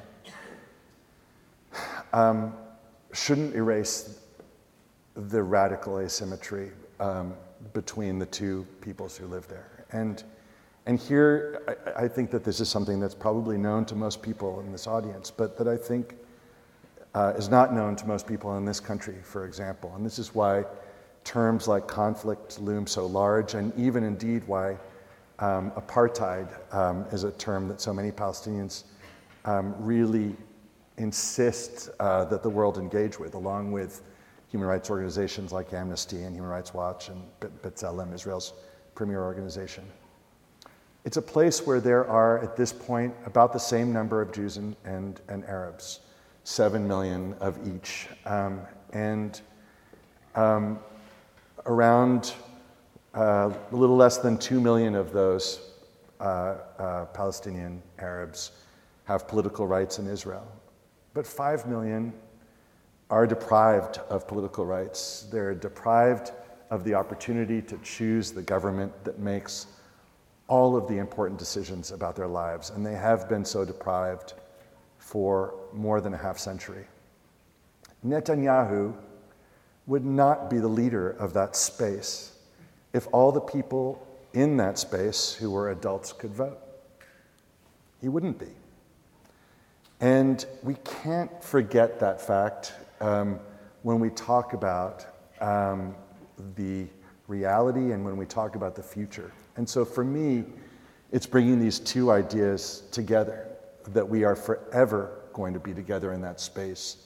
um, shouldn't erase the radical asymmetry um, between the two peoples who live there. And, and here, I, I think that this is something that's probably known to most people in this audience, but that I think uh, is not known to most people in this country, for example. And this is why terms like conflict loom so large, and even indeed why um, apartheid um, is a term that so many Palestinians um, really insist uh, that the world engage with, along with human rights organizations like Amnesty and Human Rights Watch and B'Tselem, Israel's premier organization. It's a place where there are, at this point, about the same number of Jews and, and, and Arabs, seven million of each. Um, and um, around uh, a little less than two million of those uh, uh, Palestinian Arabs have political rights in Israel. But five million are deprived of political rights. They're deprived of the opportunity to choose the government that makes all of the important decisions about their lives, and they have been so deprived for more than a half century. Netanyahu would not be the leader of that space if all the people in that space who were adults could vote. He wouldn't be. And we can't forget that fact um, when we talk about um, the reality and when we talk about the future. And so for me, it's bringing these two ideas together, that we are forever going to be together in that space,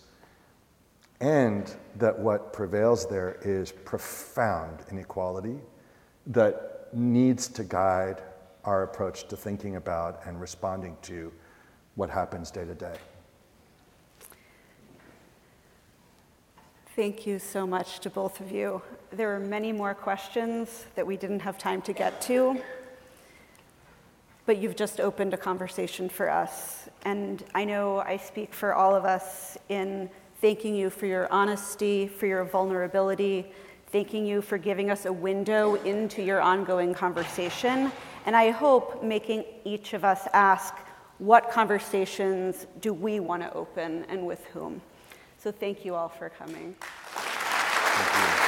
and that what prevails there is profound inequality that needs to guide our approach to thinking about and responding to what happens day to day. Thank you so much to both of you. There are many more questions that we didn't have time to get to, but you've just opened a conversation for us. And I know I speak for all of us in thanking you for your honesty, for your vulnerability, thanking you for giving us a window into your ongoing conversation, and I hope making each of us ask, what conversations do we want to open and with whom? So thank you all for coming. Thank you.